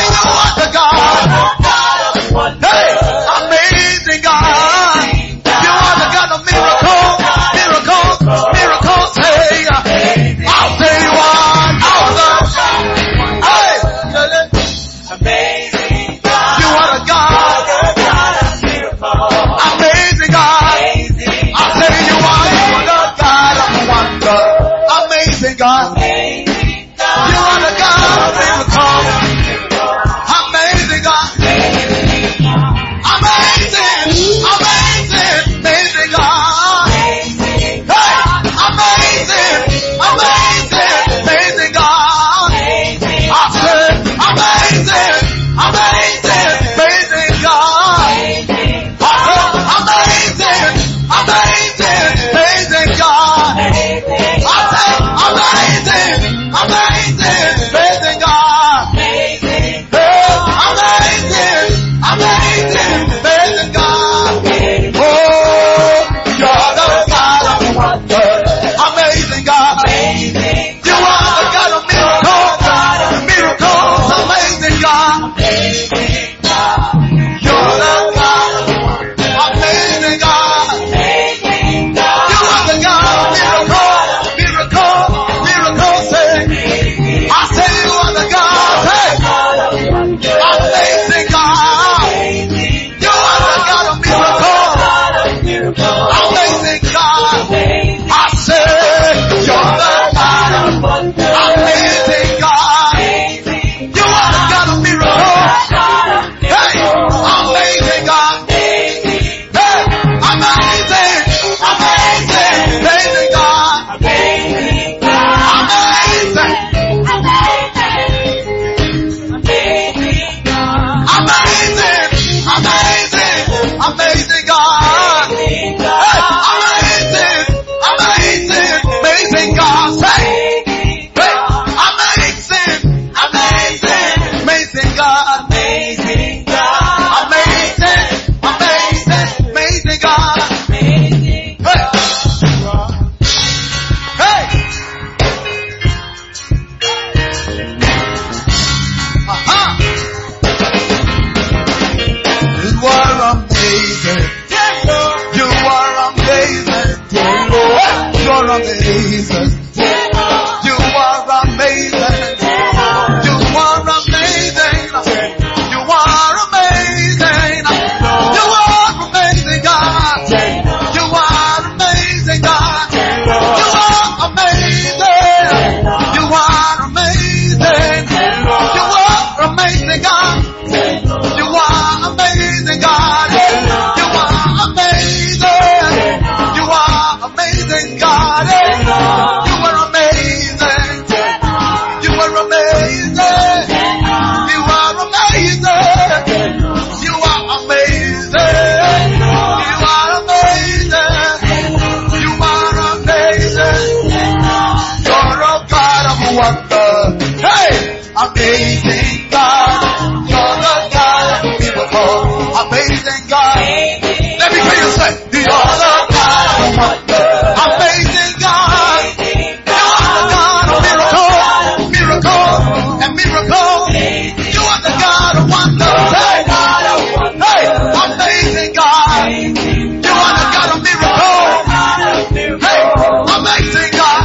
Amazing God, you're the God of miracles. Amazing God. Let me hear you say, you're the God of wonder. Amazing God, you're the God of miracles, miracles and miracles. You are the God of wonder. Hey, hey, amazing God, you are the God of miracles. Hey, amazing God,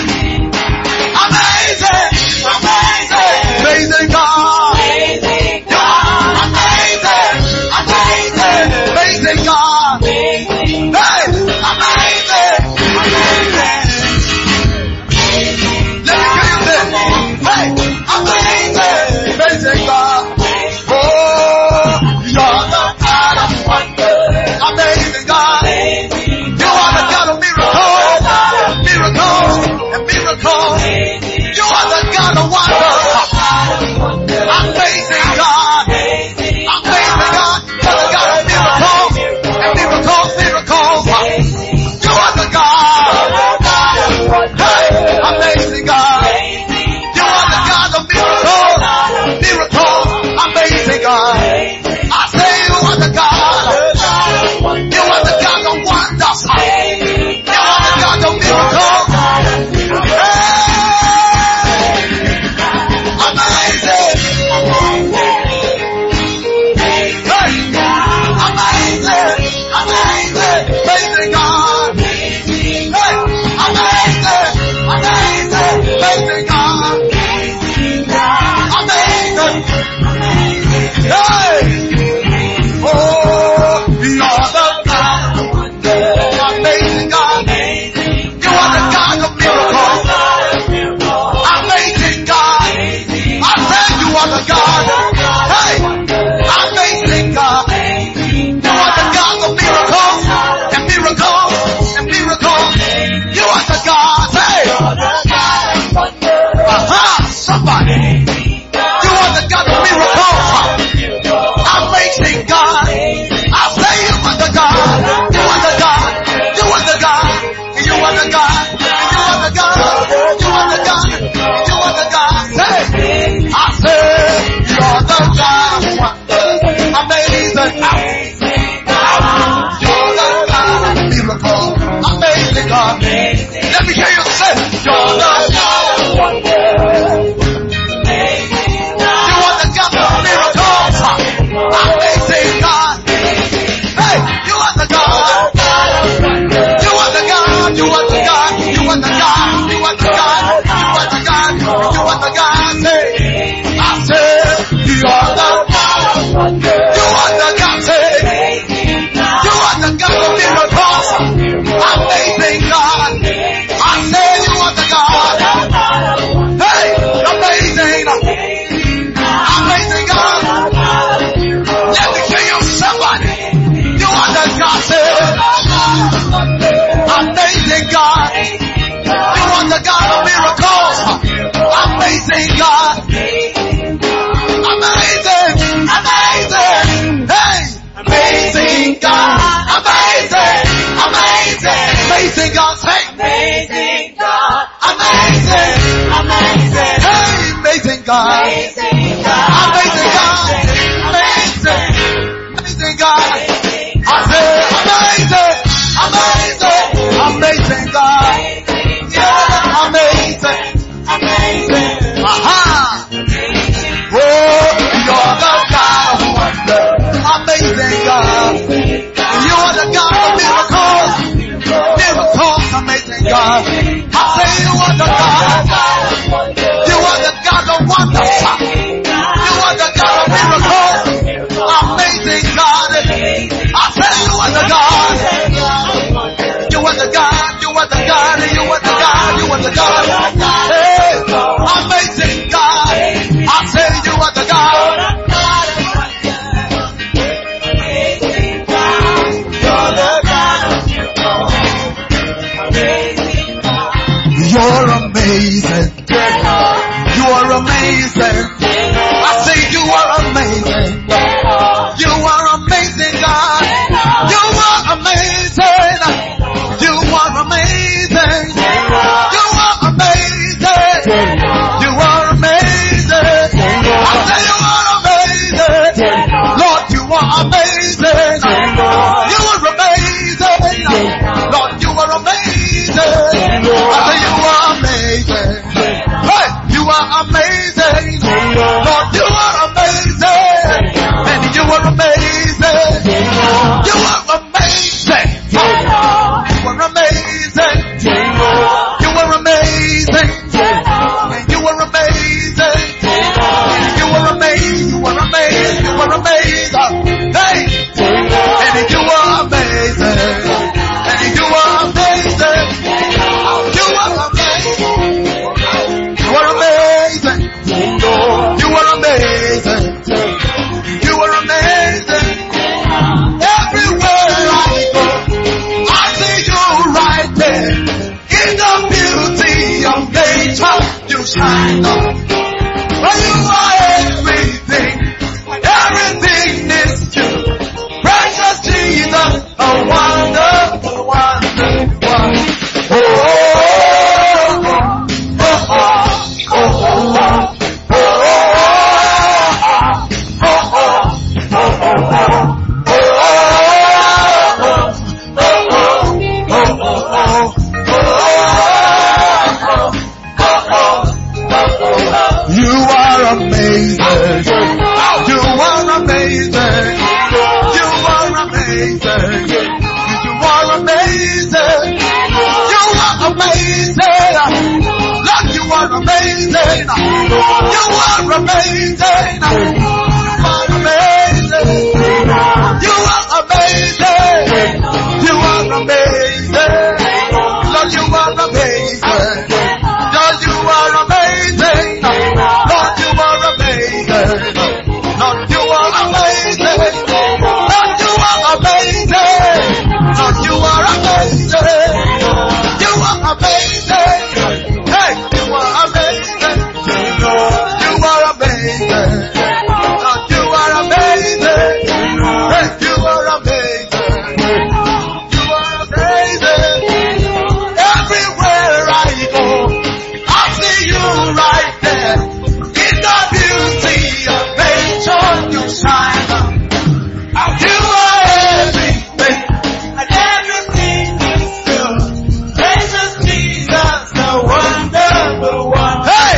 amazing, amazing, amazing God, amazing, amazing, amazing God, hey, amazing, amazing. Let me hear you say, hey, amazing, amazing God. Oh, you're the God of wonder, amazing God. You are the God of miracles, miracles and miracles. You are the God of wonder, amazing God, amazing God. You are the God of miracles and miracles, miracles. You are the God, hey, amazing God. You are the God of miracles, miracles, amazing God. I say you are the God. You are the God of wonders. You are the God of miracles. Hey, amazing. Hey, amazing, amazing, amazing God. Hey, amazing, amazing, amazing God. Amazing. Hey, oh, you're the God, amazing God. You are the God of miracles, amazing God. I said you are the God. Hey, amazing God. You are the God of miracles and miracles and miracles. You are the God. Hey, somebody. You are the God of miracles, amazing God. I say you are the God. You are the God. You are the God. You are the God. You are the God. You are the God. You are the God. Hey, I say you're the God. Amazing. You're the God of miracles. Amazing God. Let me hear you say, you're the God of wonder. You are the God of miracles. Amazing God. Hey, you are the God. You are the God. You are the God. You are the God. You are the God. You are the God. You are the God. Say, I say, you are the God. You are the God. Say, you are the God of miracles. Amazing God. I say you are the God. Hey, amazing. Amazing God. Let me hear you, somebody. You are the God. Say, amazing God. You are the God of miracles. Amazing God. Amazing. Amazing. Hey. Amazing God. Amazing. Amazing. Amazing God. Hey. Amazing God. Amazing. Amazing. Hey. Amazing God. Amazing God. Amazing God. Amazing. Amazing God. I say amazing. Amazing. Amazing God. Yeah. Amazing. Amazing. Aha. Oh, you're the God of wonder. Amazing God. You are the God of miracles. Miracles, amazing God. I say you are the God. You are the God of wonders. You are the God You are amazing. You are amazing. You are amazing. Lord, you are amazing. Lord, you are amazing. Lord, you are amazing. Lord, you are amazing. Lord, you are amazing. Lord, you are amazing. You are amazing. Hey, you are amazing. You are amazing. Lord, you are amazing. Hey, you are amazing. You are amazing. Everywhere I go, I see you right there. In the beauty of nature, you shine. You are everything, and everything is good. Precious Jesus, the wonderful one. Hey!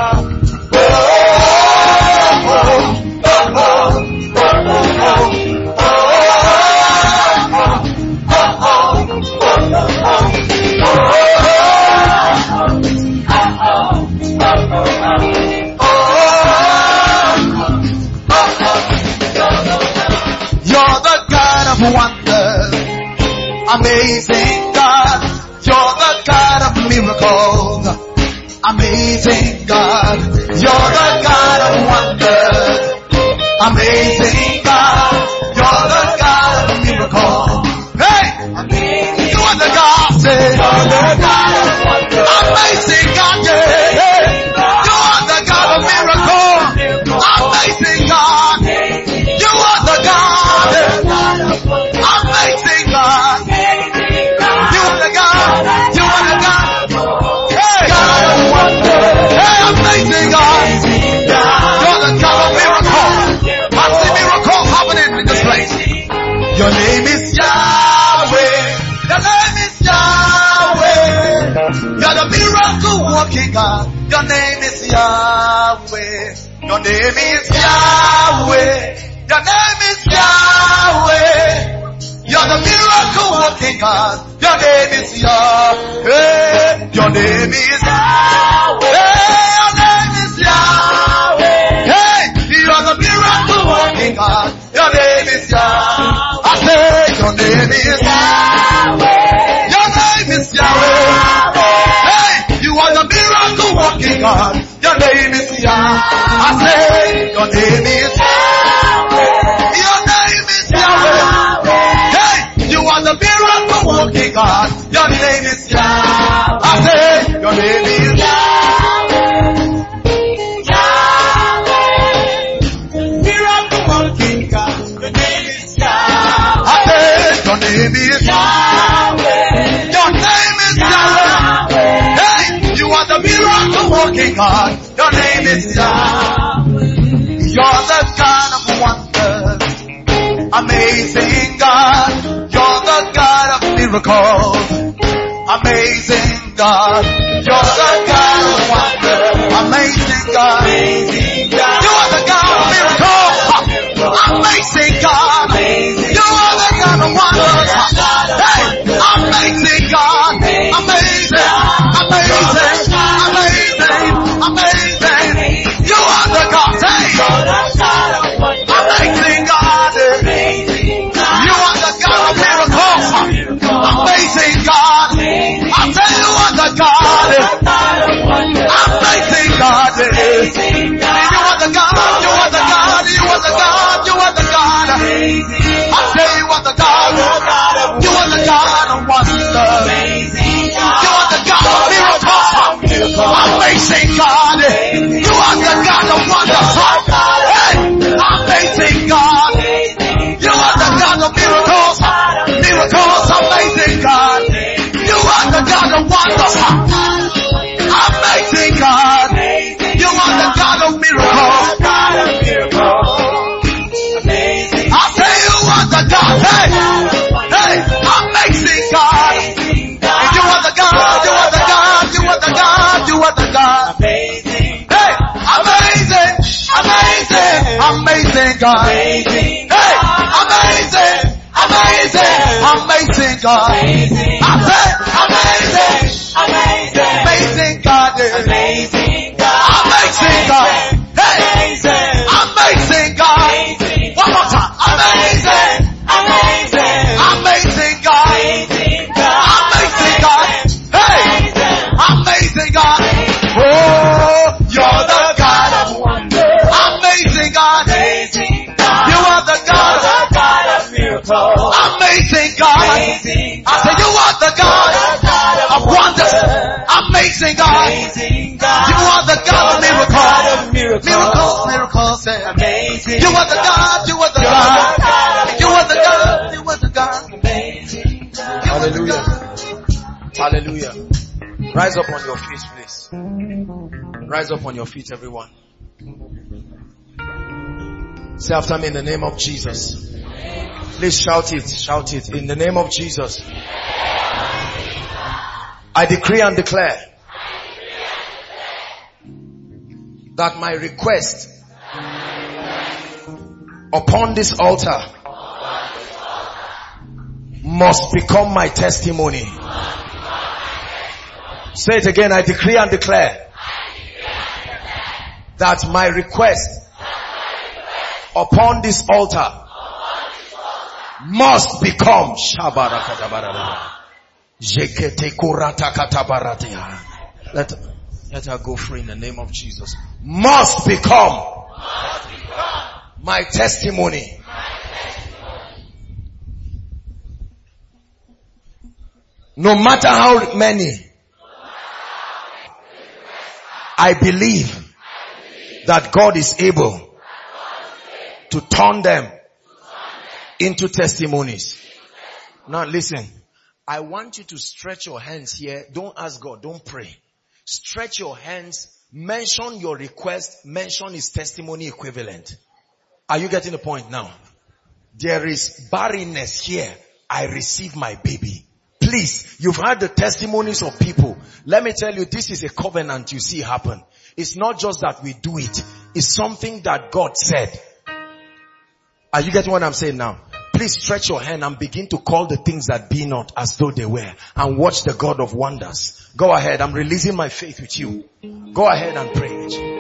You're the God of wonders, amazing God. You're the God of miracles, amazing God. You're the God of wonders, amazing God. You're the God of miracles. Hey, you are the God. Say, you're the God of wonders, amazing God. Yeah, you are the God of miracles, amazing God. You are the God, amazing God. You are the God. You are the God. Hey, God of wonders. Hey, amazing God. You're the God of miracles. I see miracles happening in this place. Your name is Yahweh. Your name is Yahweh. You're the miracle working God. Your name is Yahweh. Your name is Yahweh. Your name is Yahweh. You're the miracle working God. Your name is Yahweh. Your name is Yahweh. Your name is Yahweh. Hey, you're the miracle working God. Your name is Yahweh. I say your name is Yahweh. Your name is Yahweh. Hey, you are the miracle working God. Your name is Yahweh. I say your name is Yahweh. Your name is Yahweh. Hey, you are the miracle working God. Your name is Yahweh. I say your name is Yahweh. Miracle working God. Your name is Yahweh. I say your name is Yahweh. Your name is Yahweh. Hey, you are the miracle working God. Your name is Yahweh. You're the God of wonders, amazing God. You're the God of miracles, amazing God. You're the God of wonders, amazing God. You are the God of miracles, amazing God. You are the God of wonders, hey, amazing God, amazing, amazing, amazing, amazing. You are the God, hey, amazing God. You are the God of miracles, amazing God. I tell you what the God, amazing God. You are the God, you are the God, you are the God, you are the God. I tell you what the God, you are the God of wonders. You are the God of miracles, amazing God. You are the God of wonders. Hey, amazing God. You are the God of miracles, miracles, amazing God. You are the God of wonders, amazing God. You are the God of miracles. I say you are the God, hey, hey, amazing God. You are the God, you are the God, you are the God, you are the God. Hey, amazing, amazing, amazing God. Hey, amazing, amazing, amazing God. I say amazing, amazing, amazing God. Amazing God. Amazing Amazing God. Hey! Amazing God. One more time. Amazing. Amazing God. Amazing God. Hey! Amazing God. Oh, you're the God of wonder. Amazing God. You are the God of miracles. Amazing God. I say you are the God of wonders. Amazing God. You are the God of miracles. Miracles. Amazing. You are the God. You are the God. You are the God. You are the God. Amazing. Hallelujah. Hallelujah. Rise up on your feet, please. Rise up on your feet, everyone. Say after me, in the name of Jesus. Please shout it. Shout it. In the name of Jesus. I decree and declare that my request upon this altar must become my testimony. Say it again. I decree and declare that my request upon this altar must become let her go free in the name of Jesus. Must become my testimony. No matter how many, I believe that God is able to turn them into testimonies. Now listen, I want you to stretch your hands here. Don't ask God, don't pray. Stretch your hands, mention your request, mention his testimony equivalent. Are you getting the point now? There is barrenness here. I receive my baby. Please, you've heard the testimonies of people. Let me tell you, this is a covenant you see happen. It's not just that we do it. It's something that God said. Are you getting what I'm saying now? Please stretch your hand and begin to call the things that be not as though they were. And watch the God of wonders. Go ahead. I'm releasing my faith with you. Go ahead and pray.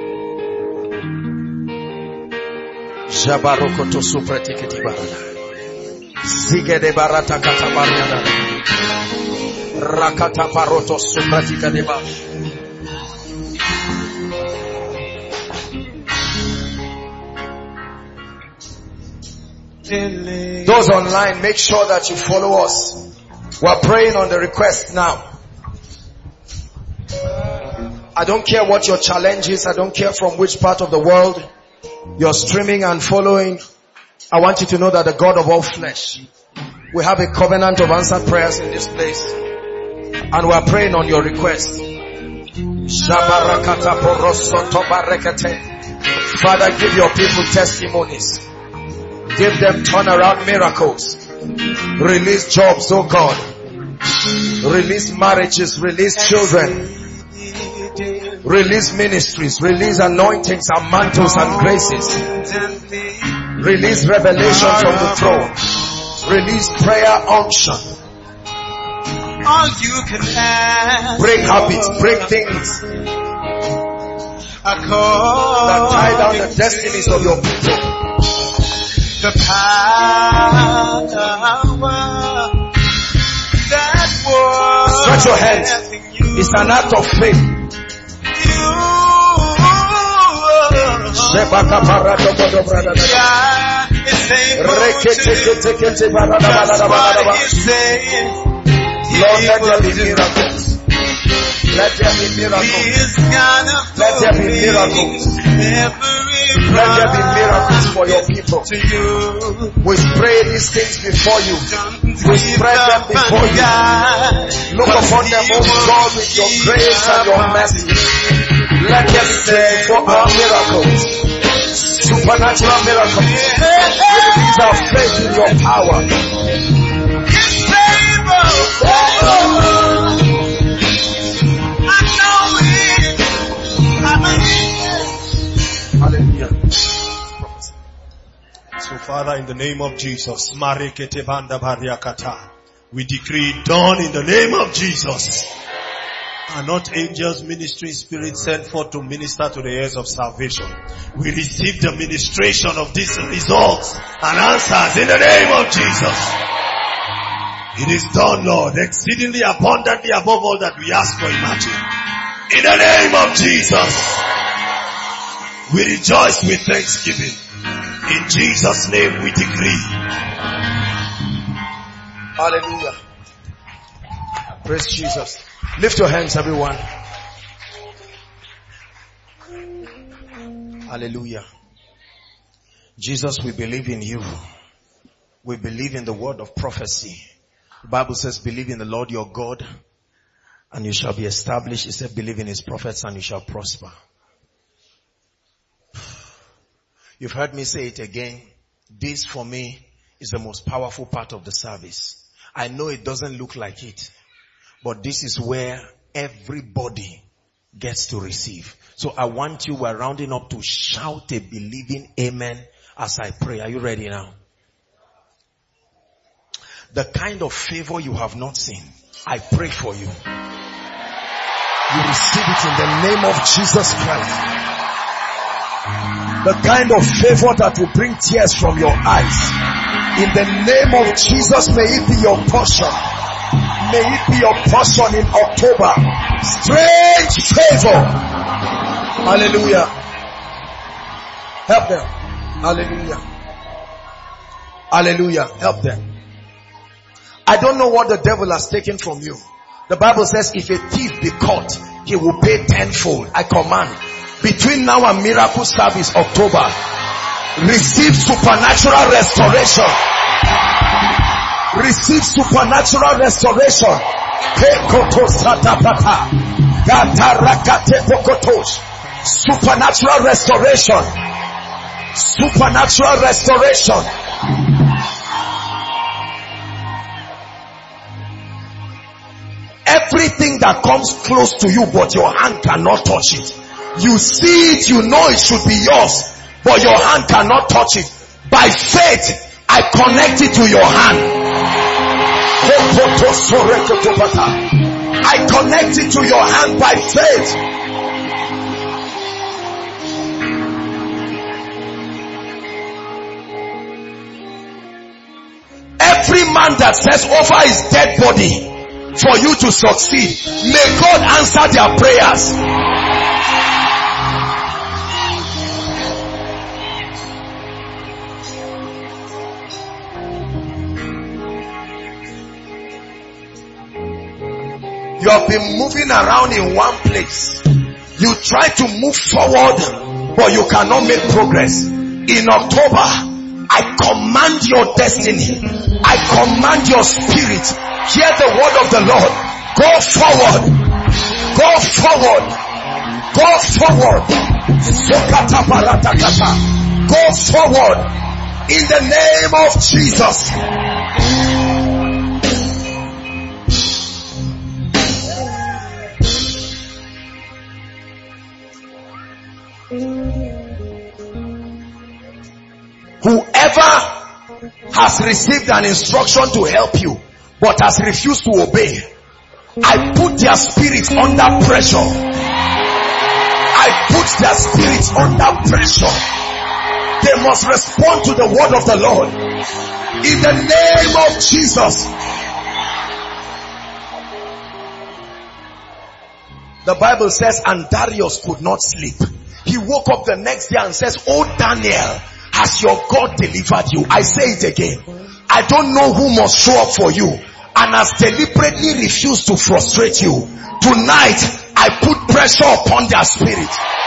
Jabarokoto supratiketi barada. Zigede barata katabariada. Rakata paroto supratiketi barada. Those online, make sure that you follow us. We're praying on the request now. I don't care what your challenge is. I don't care from which part of the world you're streaming and following. I want you to know that the God of all flesh, we have a covenant of answered prayers in this place. And we're praying on your request. Father, give your people testimonies. Give them turnaround miracles. Release jobs, oh God. Release marriages. Release children. Release ministries. Release anointings and mantles and graces. Release revelation from the throne. Release prayer unction. All you can ask. Break habits. Break things that tie down the destinies of your people. The power that was. Stretch your hands. It's an act of faith. Lord, let there be miracles. Let there be miracles. Let there be miracles. Let there be miracles for your people. We spray these things before you. We spread them before you. Look upon them, oh God, with your grace and your mercy. Let there be 24-hour miracles. Supernatural miracles. Release our faith in your power. Hallelujah. So Father, in the name of Jesus, we decree done in the name of Jesus. are not angels ministering spirits sent forth to minister to the heirs of salvation. We receive the ministration of these results and answers in the name of Jesus. It is done, Lord, exceedingly abundantly above all that we ask or imagine. In the name of Jesus, we rejoice with thanksgiving. In Jesus' name we decree. Hallelujah. Praise Jesus. Lift your hands, everyone. Hallelujah. Jesus, we believe in you. We believe in the word of prophecy. The Bible says, believe in the Lord your God and you shall be established. It said, believe in his prophets and you shall prosper. You've heard me say it again. This for me is the most powerful part of the service. I know it doesn't look like it, but this is where everybody gets to receive. So I want you, we're rounding up, to shout a believing amen as I pray. Are you ready now? The kind of favor you have not seen, I pray for you. You receive it in the name of Jesus Christ. The kind of favor that will bring tears from your eyes. In the name of Jesus, may it be your portion. May it be your portion in October. Strange favor. Hallelujah. Help them. Hallelujah. Hallelujah. Help them. I don't know what the devil has taken from you. The Bible says if a thief be caught, he will pay tenfold. I command, between now and miracle service October, receive supernatural restoration. Receive supernatural restoration. Supernatural restoration. Supernatural restoration. Everything that comes close to you but your hand cannot touch it. You see it, you know it should be yours, but your hand cannot touch it. By faith, I connect it to your hand. I connect it to your hand by faith. Every man that says over his dead body for you to succeed, may God answer their prayers. You have been moving around in one place. You try to move forward, but you cannot make progress. In October, I command your destiny. I command your spirit. Hear the word of the Lord. Go forward. Go forward. Go forward. Go forward. In the name of Jesus. Whoever has received an instruction to help you but has refused to obey, I put their spirits under pressure. I put their spirits under pressure. They must respond to the word of the Lord. In the name of Jesus. The Bible says, and Darius could not sleep. He woke up the next day and says, oh Daniel, has your God delivered you? I say it again. I don't know who must show up for you and has deliberately refused to frustrate you. Tonight, I put pressure upon their spirit.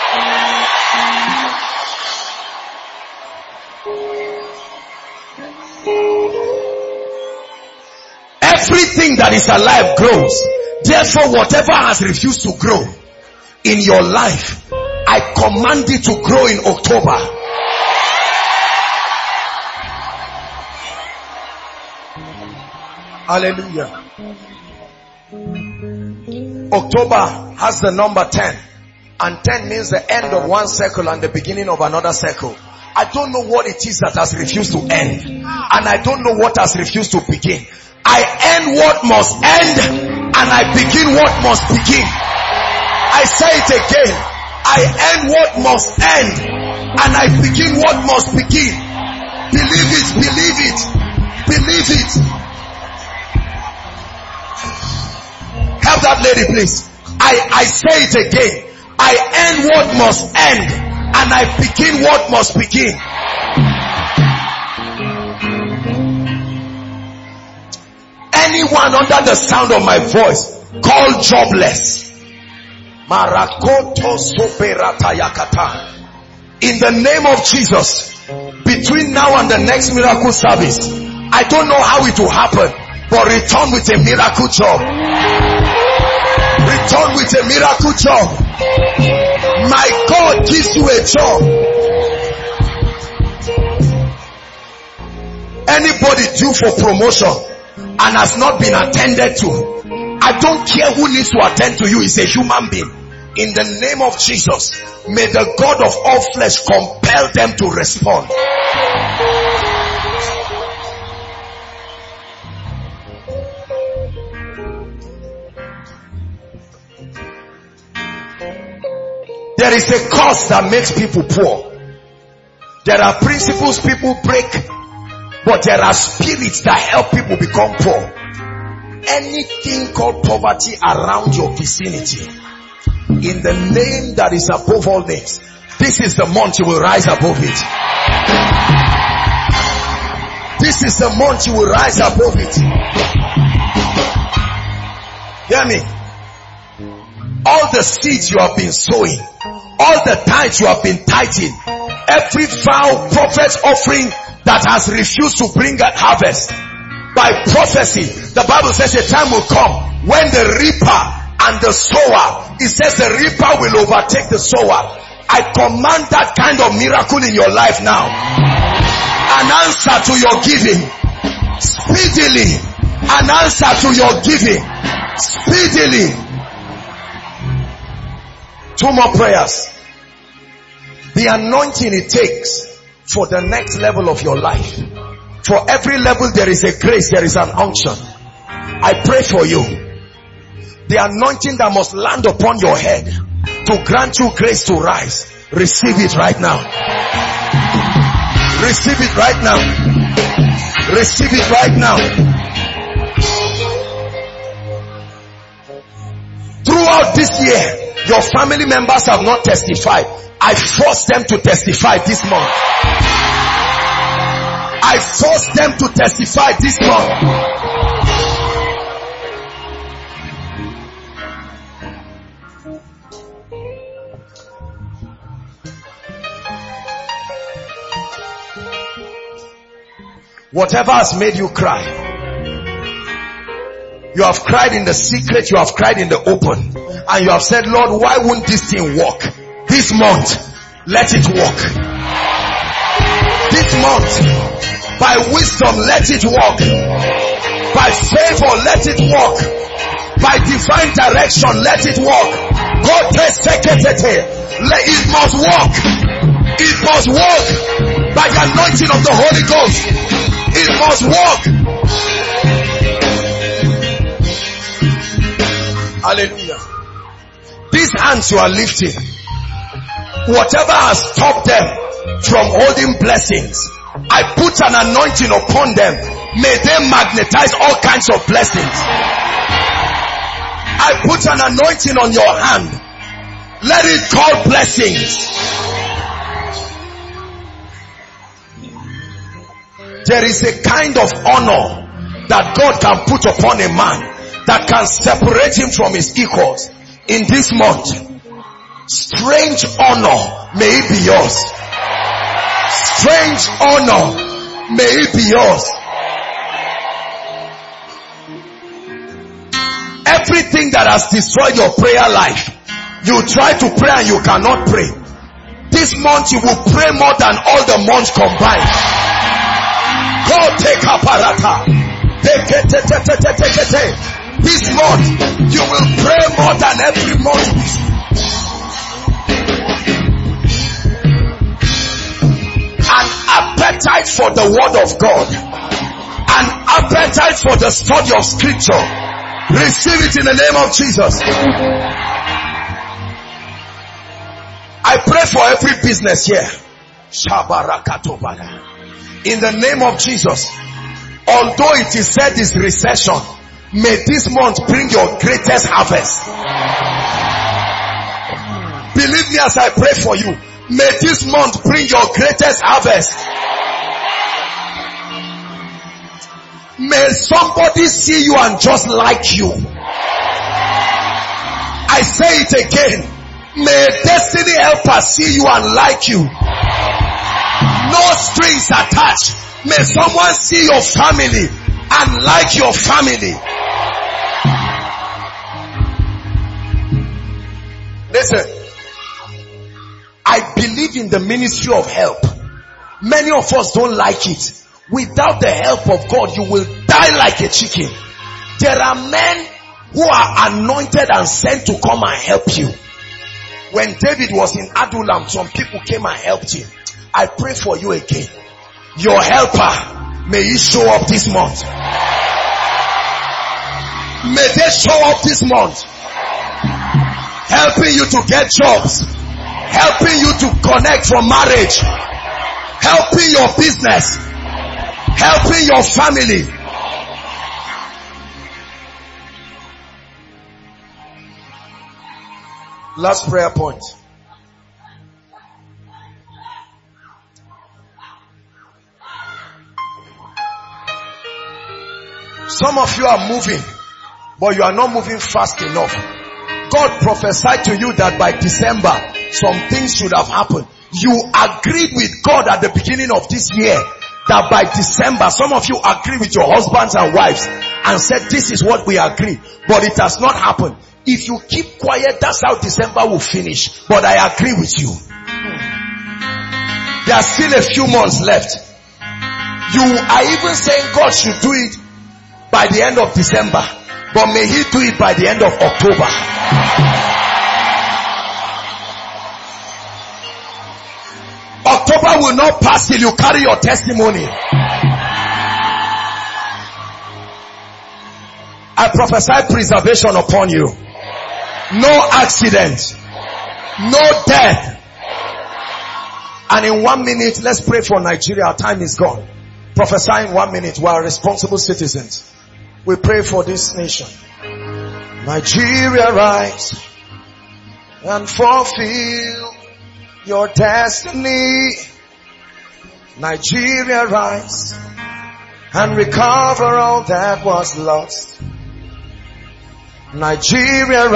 Everything that is alive grows. Therefore, whatever has refused to grow in your life, I command it to grow in October. Hallelujah. October has the number 10. And 10 means the end of one circle and the beginning of another circle. I don't know what it is that has refused to end. And I don't know what has refused to begin. I end what must end and I begin what must begin. I say it again. I end what must end, and I begin what must begin. Believe it, believe it, believe it. Help that lady, please. I say it again. I end what must end, and I begin what must begin. Anyone under the sound of my voice called jobless, Marakoto soperata yakata. In the name of Jesus, between now and the next miracle service, I don't know how it will happen, but return with a miracle job. Return with a miracle job. My God gives you a job. Anybody due for promotion and has not been attended to, I don't care who needs to attend to you, is a human being. In the name of Jesus, may the God of all flesh compel them to respond. There is a cause that makes people poor. There are principles people break, but there are spirits that help people become poor. Anything called poverty around your vicinity, in the name that is above all names, this is the month you will rise above it. This is the month you will rise above it. Hear me. All the seeds you have been sowing, all the tithes you have been tithing, every vow, prophet's offering that has refused to bring a harvest, by prophecy, the Bible says a time will come when the reaper and the sower, it says the reaper will overtake the sower. I command that kind of miracle in your life now. An answer to your giving. Speedily. An answer to your giving. Speedily. 2 more prayers. The anointing it takes for the next level of your life. For every level there is a grace, there is an unction. I pray for you. The anointing that must land upon your head to grant you grace to rise. Receive it right now. Receive it right now. Receive it right now. Throughout this year, your family members have not testified. I force them to testify this month. I force them to testify this month. Whatever has made you cry, you have cried in the secret, you have cried in the open, and you have said, Lord, why won't this thing work? This month, let it work. This month, by wisdom, let it work. By favor, let it work. By divine direction, let it work. It must work. It must work. By the anointing of the Holy Ghost, it must work. Hallelujah. These hands you are lifting, whatever has stopped them from holding blessings, I put an anointing upon them. May they magnetize all kinds of blessings. I put an anointing on your hand. Let it call blessings. There is a kind of honor that God can put upon a man that can separate him from his equals. In this month, strange honor, may it be yours. Strange honor, may it be yours. Everything that has destroyed your prayer life, you try to pray and you cannot pray. This month you will pray more than all the months combined. Go take a parata. This month you will pray more than every month. An appetite for the word of God, an appetite for the study of scripture. Receive it in the name of Jesus. I pray for every business here. In the name of Jesus, although it is said is recession, may this month bring your greatest harvest. Believe me as I pray for you. May this month bring your greatest harvest. May somebody see you and just like you. I say it again. May destiny helper see you and like you. No strings attached. May someone see your family and like your family. Listen, I believe in the ministry of help. Many of us don't like it. Without the help of God, you will die like a chicken. There are men who are anointed and sent to come and help you. When David was in Adullam, some people came and helped him. I pray for you again. Your helper, may he show up this month. May they show up this month. Helping you to get jobs. Helping you to connect for marriage. Helping your business. Helping your family. Last prayer point. Some of you are moving, but you are not moving fast enough. God prophesied to you that by December, some things should have happened. You agreed with God at the beginning of this year that by December, some of you agree with your husbands and wives and said, this is what we agree, but it has not happened. If you keep quiet, that's how December will finish. But I agree with you. There are still a few months left. You are even saying God should do it by the end of December, but may he do it by the end of October. October will not pass till you carry your testimony. I prophesy preservation upon you. No accident. No death. And in 1 minute, let's pray for Nigeria. Our time is gone. Prophesy in 1 minute. We are responsible citizens. We pray for this nation. Nigeria, rise and fulfill your destiny. Nigeria, rise and recover all that was lost. Nigeria,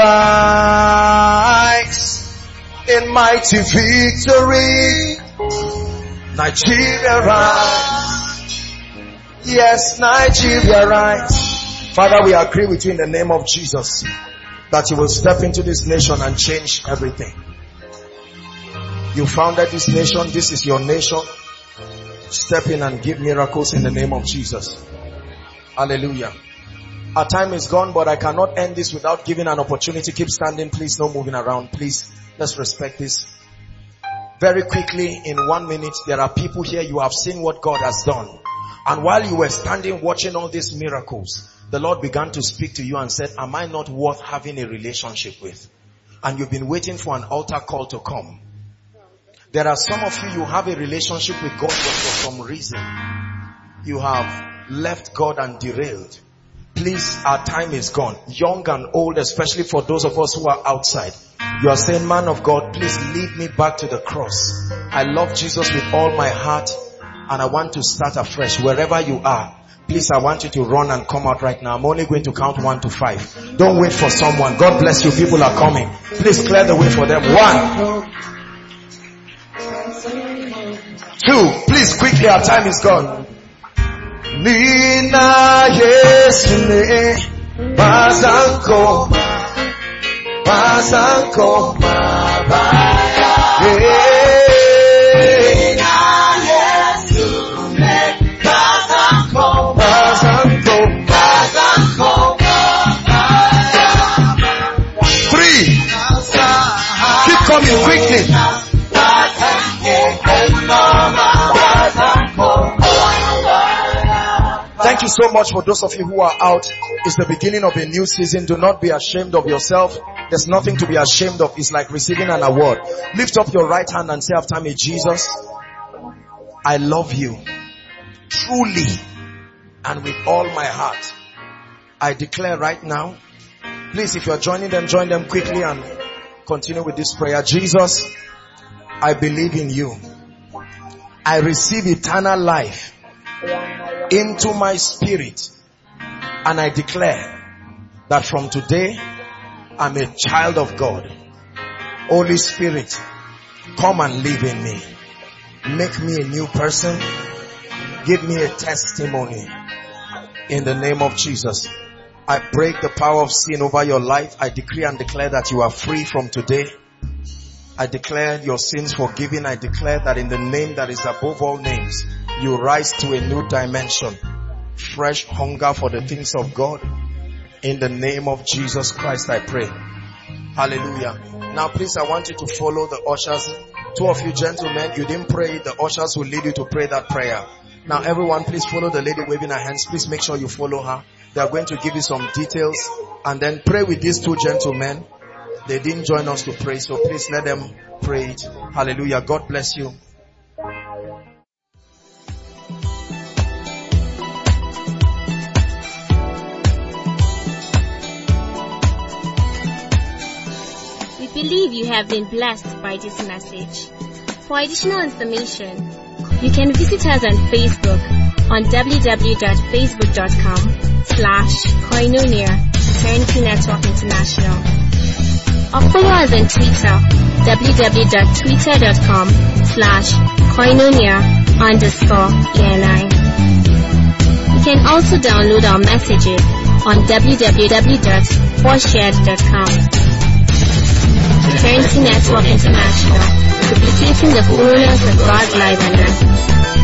rise in mighty victory. Nigeria, rise. Yes, Nigeria, rise. Father, we agree with you in the name of Jesus that you will step into this nation and change everything. You founded this nation. This is your nation. Step in and give miracles in the name of Jesus. Hallelujah. Our time is gone, but I cannot end this without giving an opportunity. Keep standing, please. No moving around, please. Let's respect this. Very quickly, in 1 minute, there are people here. You have seen what God has done. And while you were standing watching all these miracles, the Lord began to speak to you and said, am I not worth having a relationship with? And you've been waiting for an altar call to come. There are some of you have a relationship with God, but for some reason, you have left God and derailed. Please, our time is gone. Young and old, especially for those of us who are outside. You are saying, man of God, please lead me back to the cross. I love Jesus with all my heart and I want to start afresh. Wherever you are, please, I want you to run and come out right now. I'm only going to count 1 to 5. Don't wait for someone. God bless you. People are coming. Please clear the way for them. 1, 2. Please, quickly, our time is gone. Nina yesune bazanko mabaya. Nina yesune bazanko mabaya. 3. Keep coming quickly. Thank you you so much for those of you who are out. It's the beginning of a new season. Do not be ashamed of yourself. There's nothing to be ashamed of. It's like receiving an award. Lift up your right hand and say after me, Jesus, I love you truly and with all my heart. I declare right now, please, if you're join them quickly and continue with this prayer. Jesus, I believe in you. I receive eternal life into my spirit, and I declare that from today I'm a child of God. Holy Spirit, come and live in me. Make me a new person. Give me a testimony. In the name of Jesus, I break the power of sin over your life. I decree and declare that you are free from today. I declare your sins forgiven. I declare that in the name that is above all names, you rise to a new dimension. Fresh hunger for the things of God. In the name of Jesus Christ, I pray. Hallelujah. Now please, I want you to follow the ushers. Two of you gentlemen, you didn't pray. The ushers will lead you to pray that prayer. Now everyone, please follow the lady waving her hands. Please make sure you follow her. They are going to give you some details. And then pray with these two gentlemen. They didn't join us to pray, so please let them pray it. Hallelujah. God bless you. We believe you have been blessed by this message. For additional information, you can visit us on Facebook on www.facebook.com/Koinonia Eternity Network International. Or follow us on Twitter, www.twitter.com/Koinonia_ENI. You can also download our messages on www.forshared.com. Eternity Network International, duplicating the fullness of God's life on earth.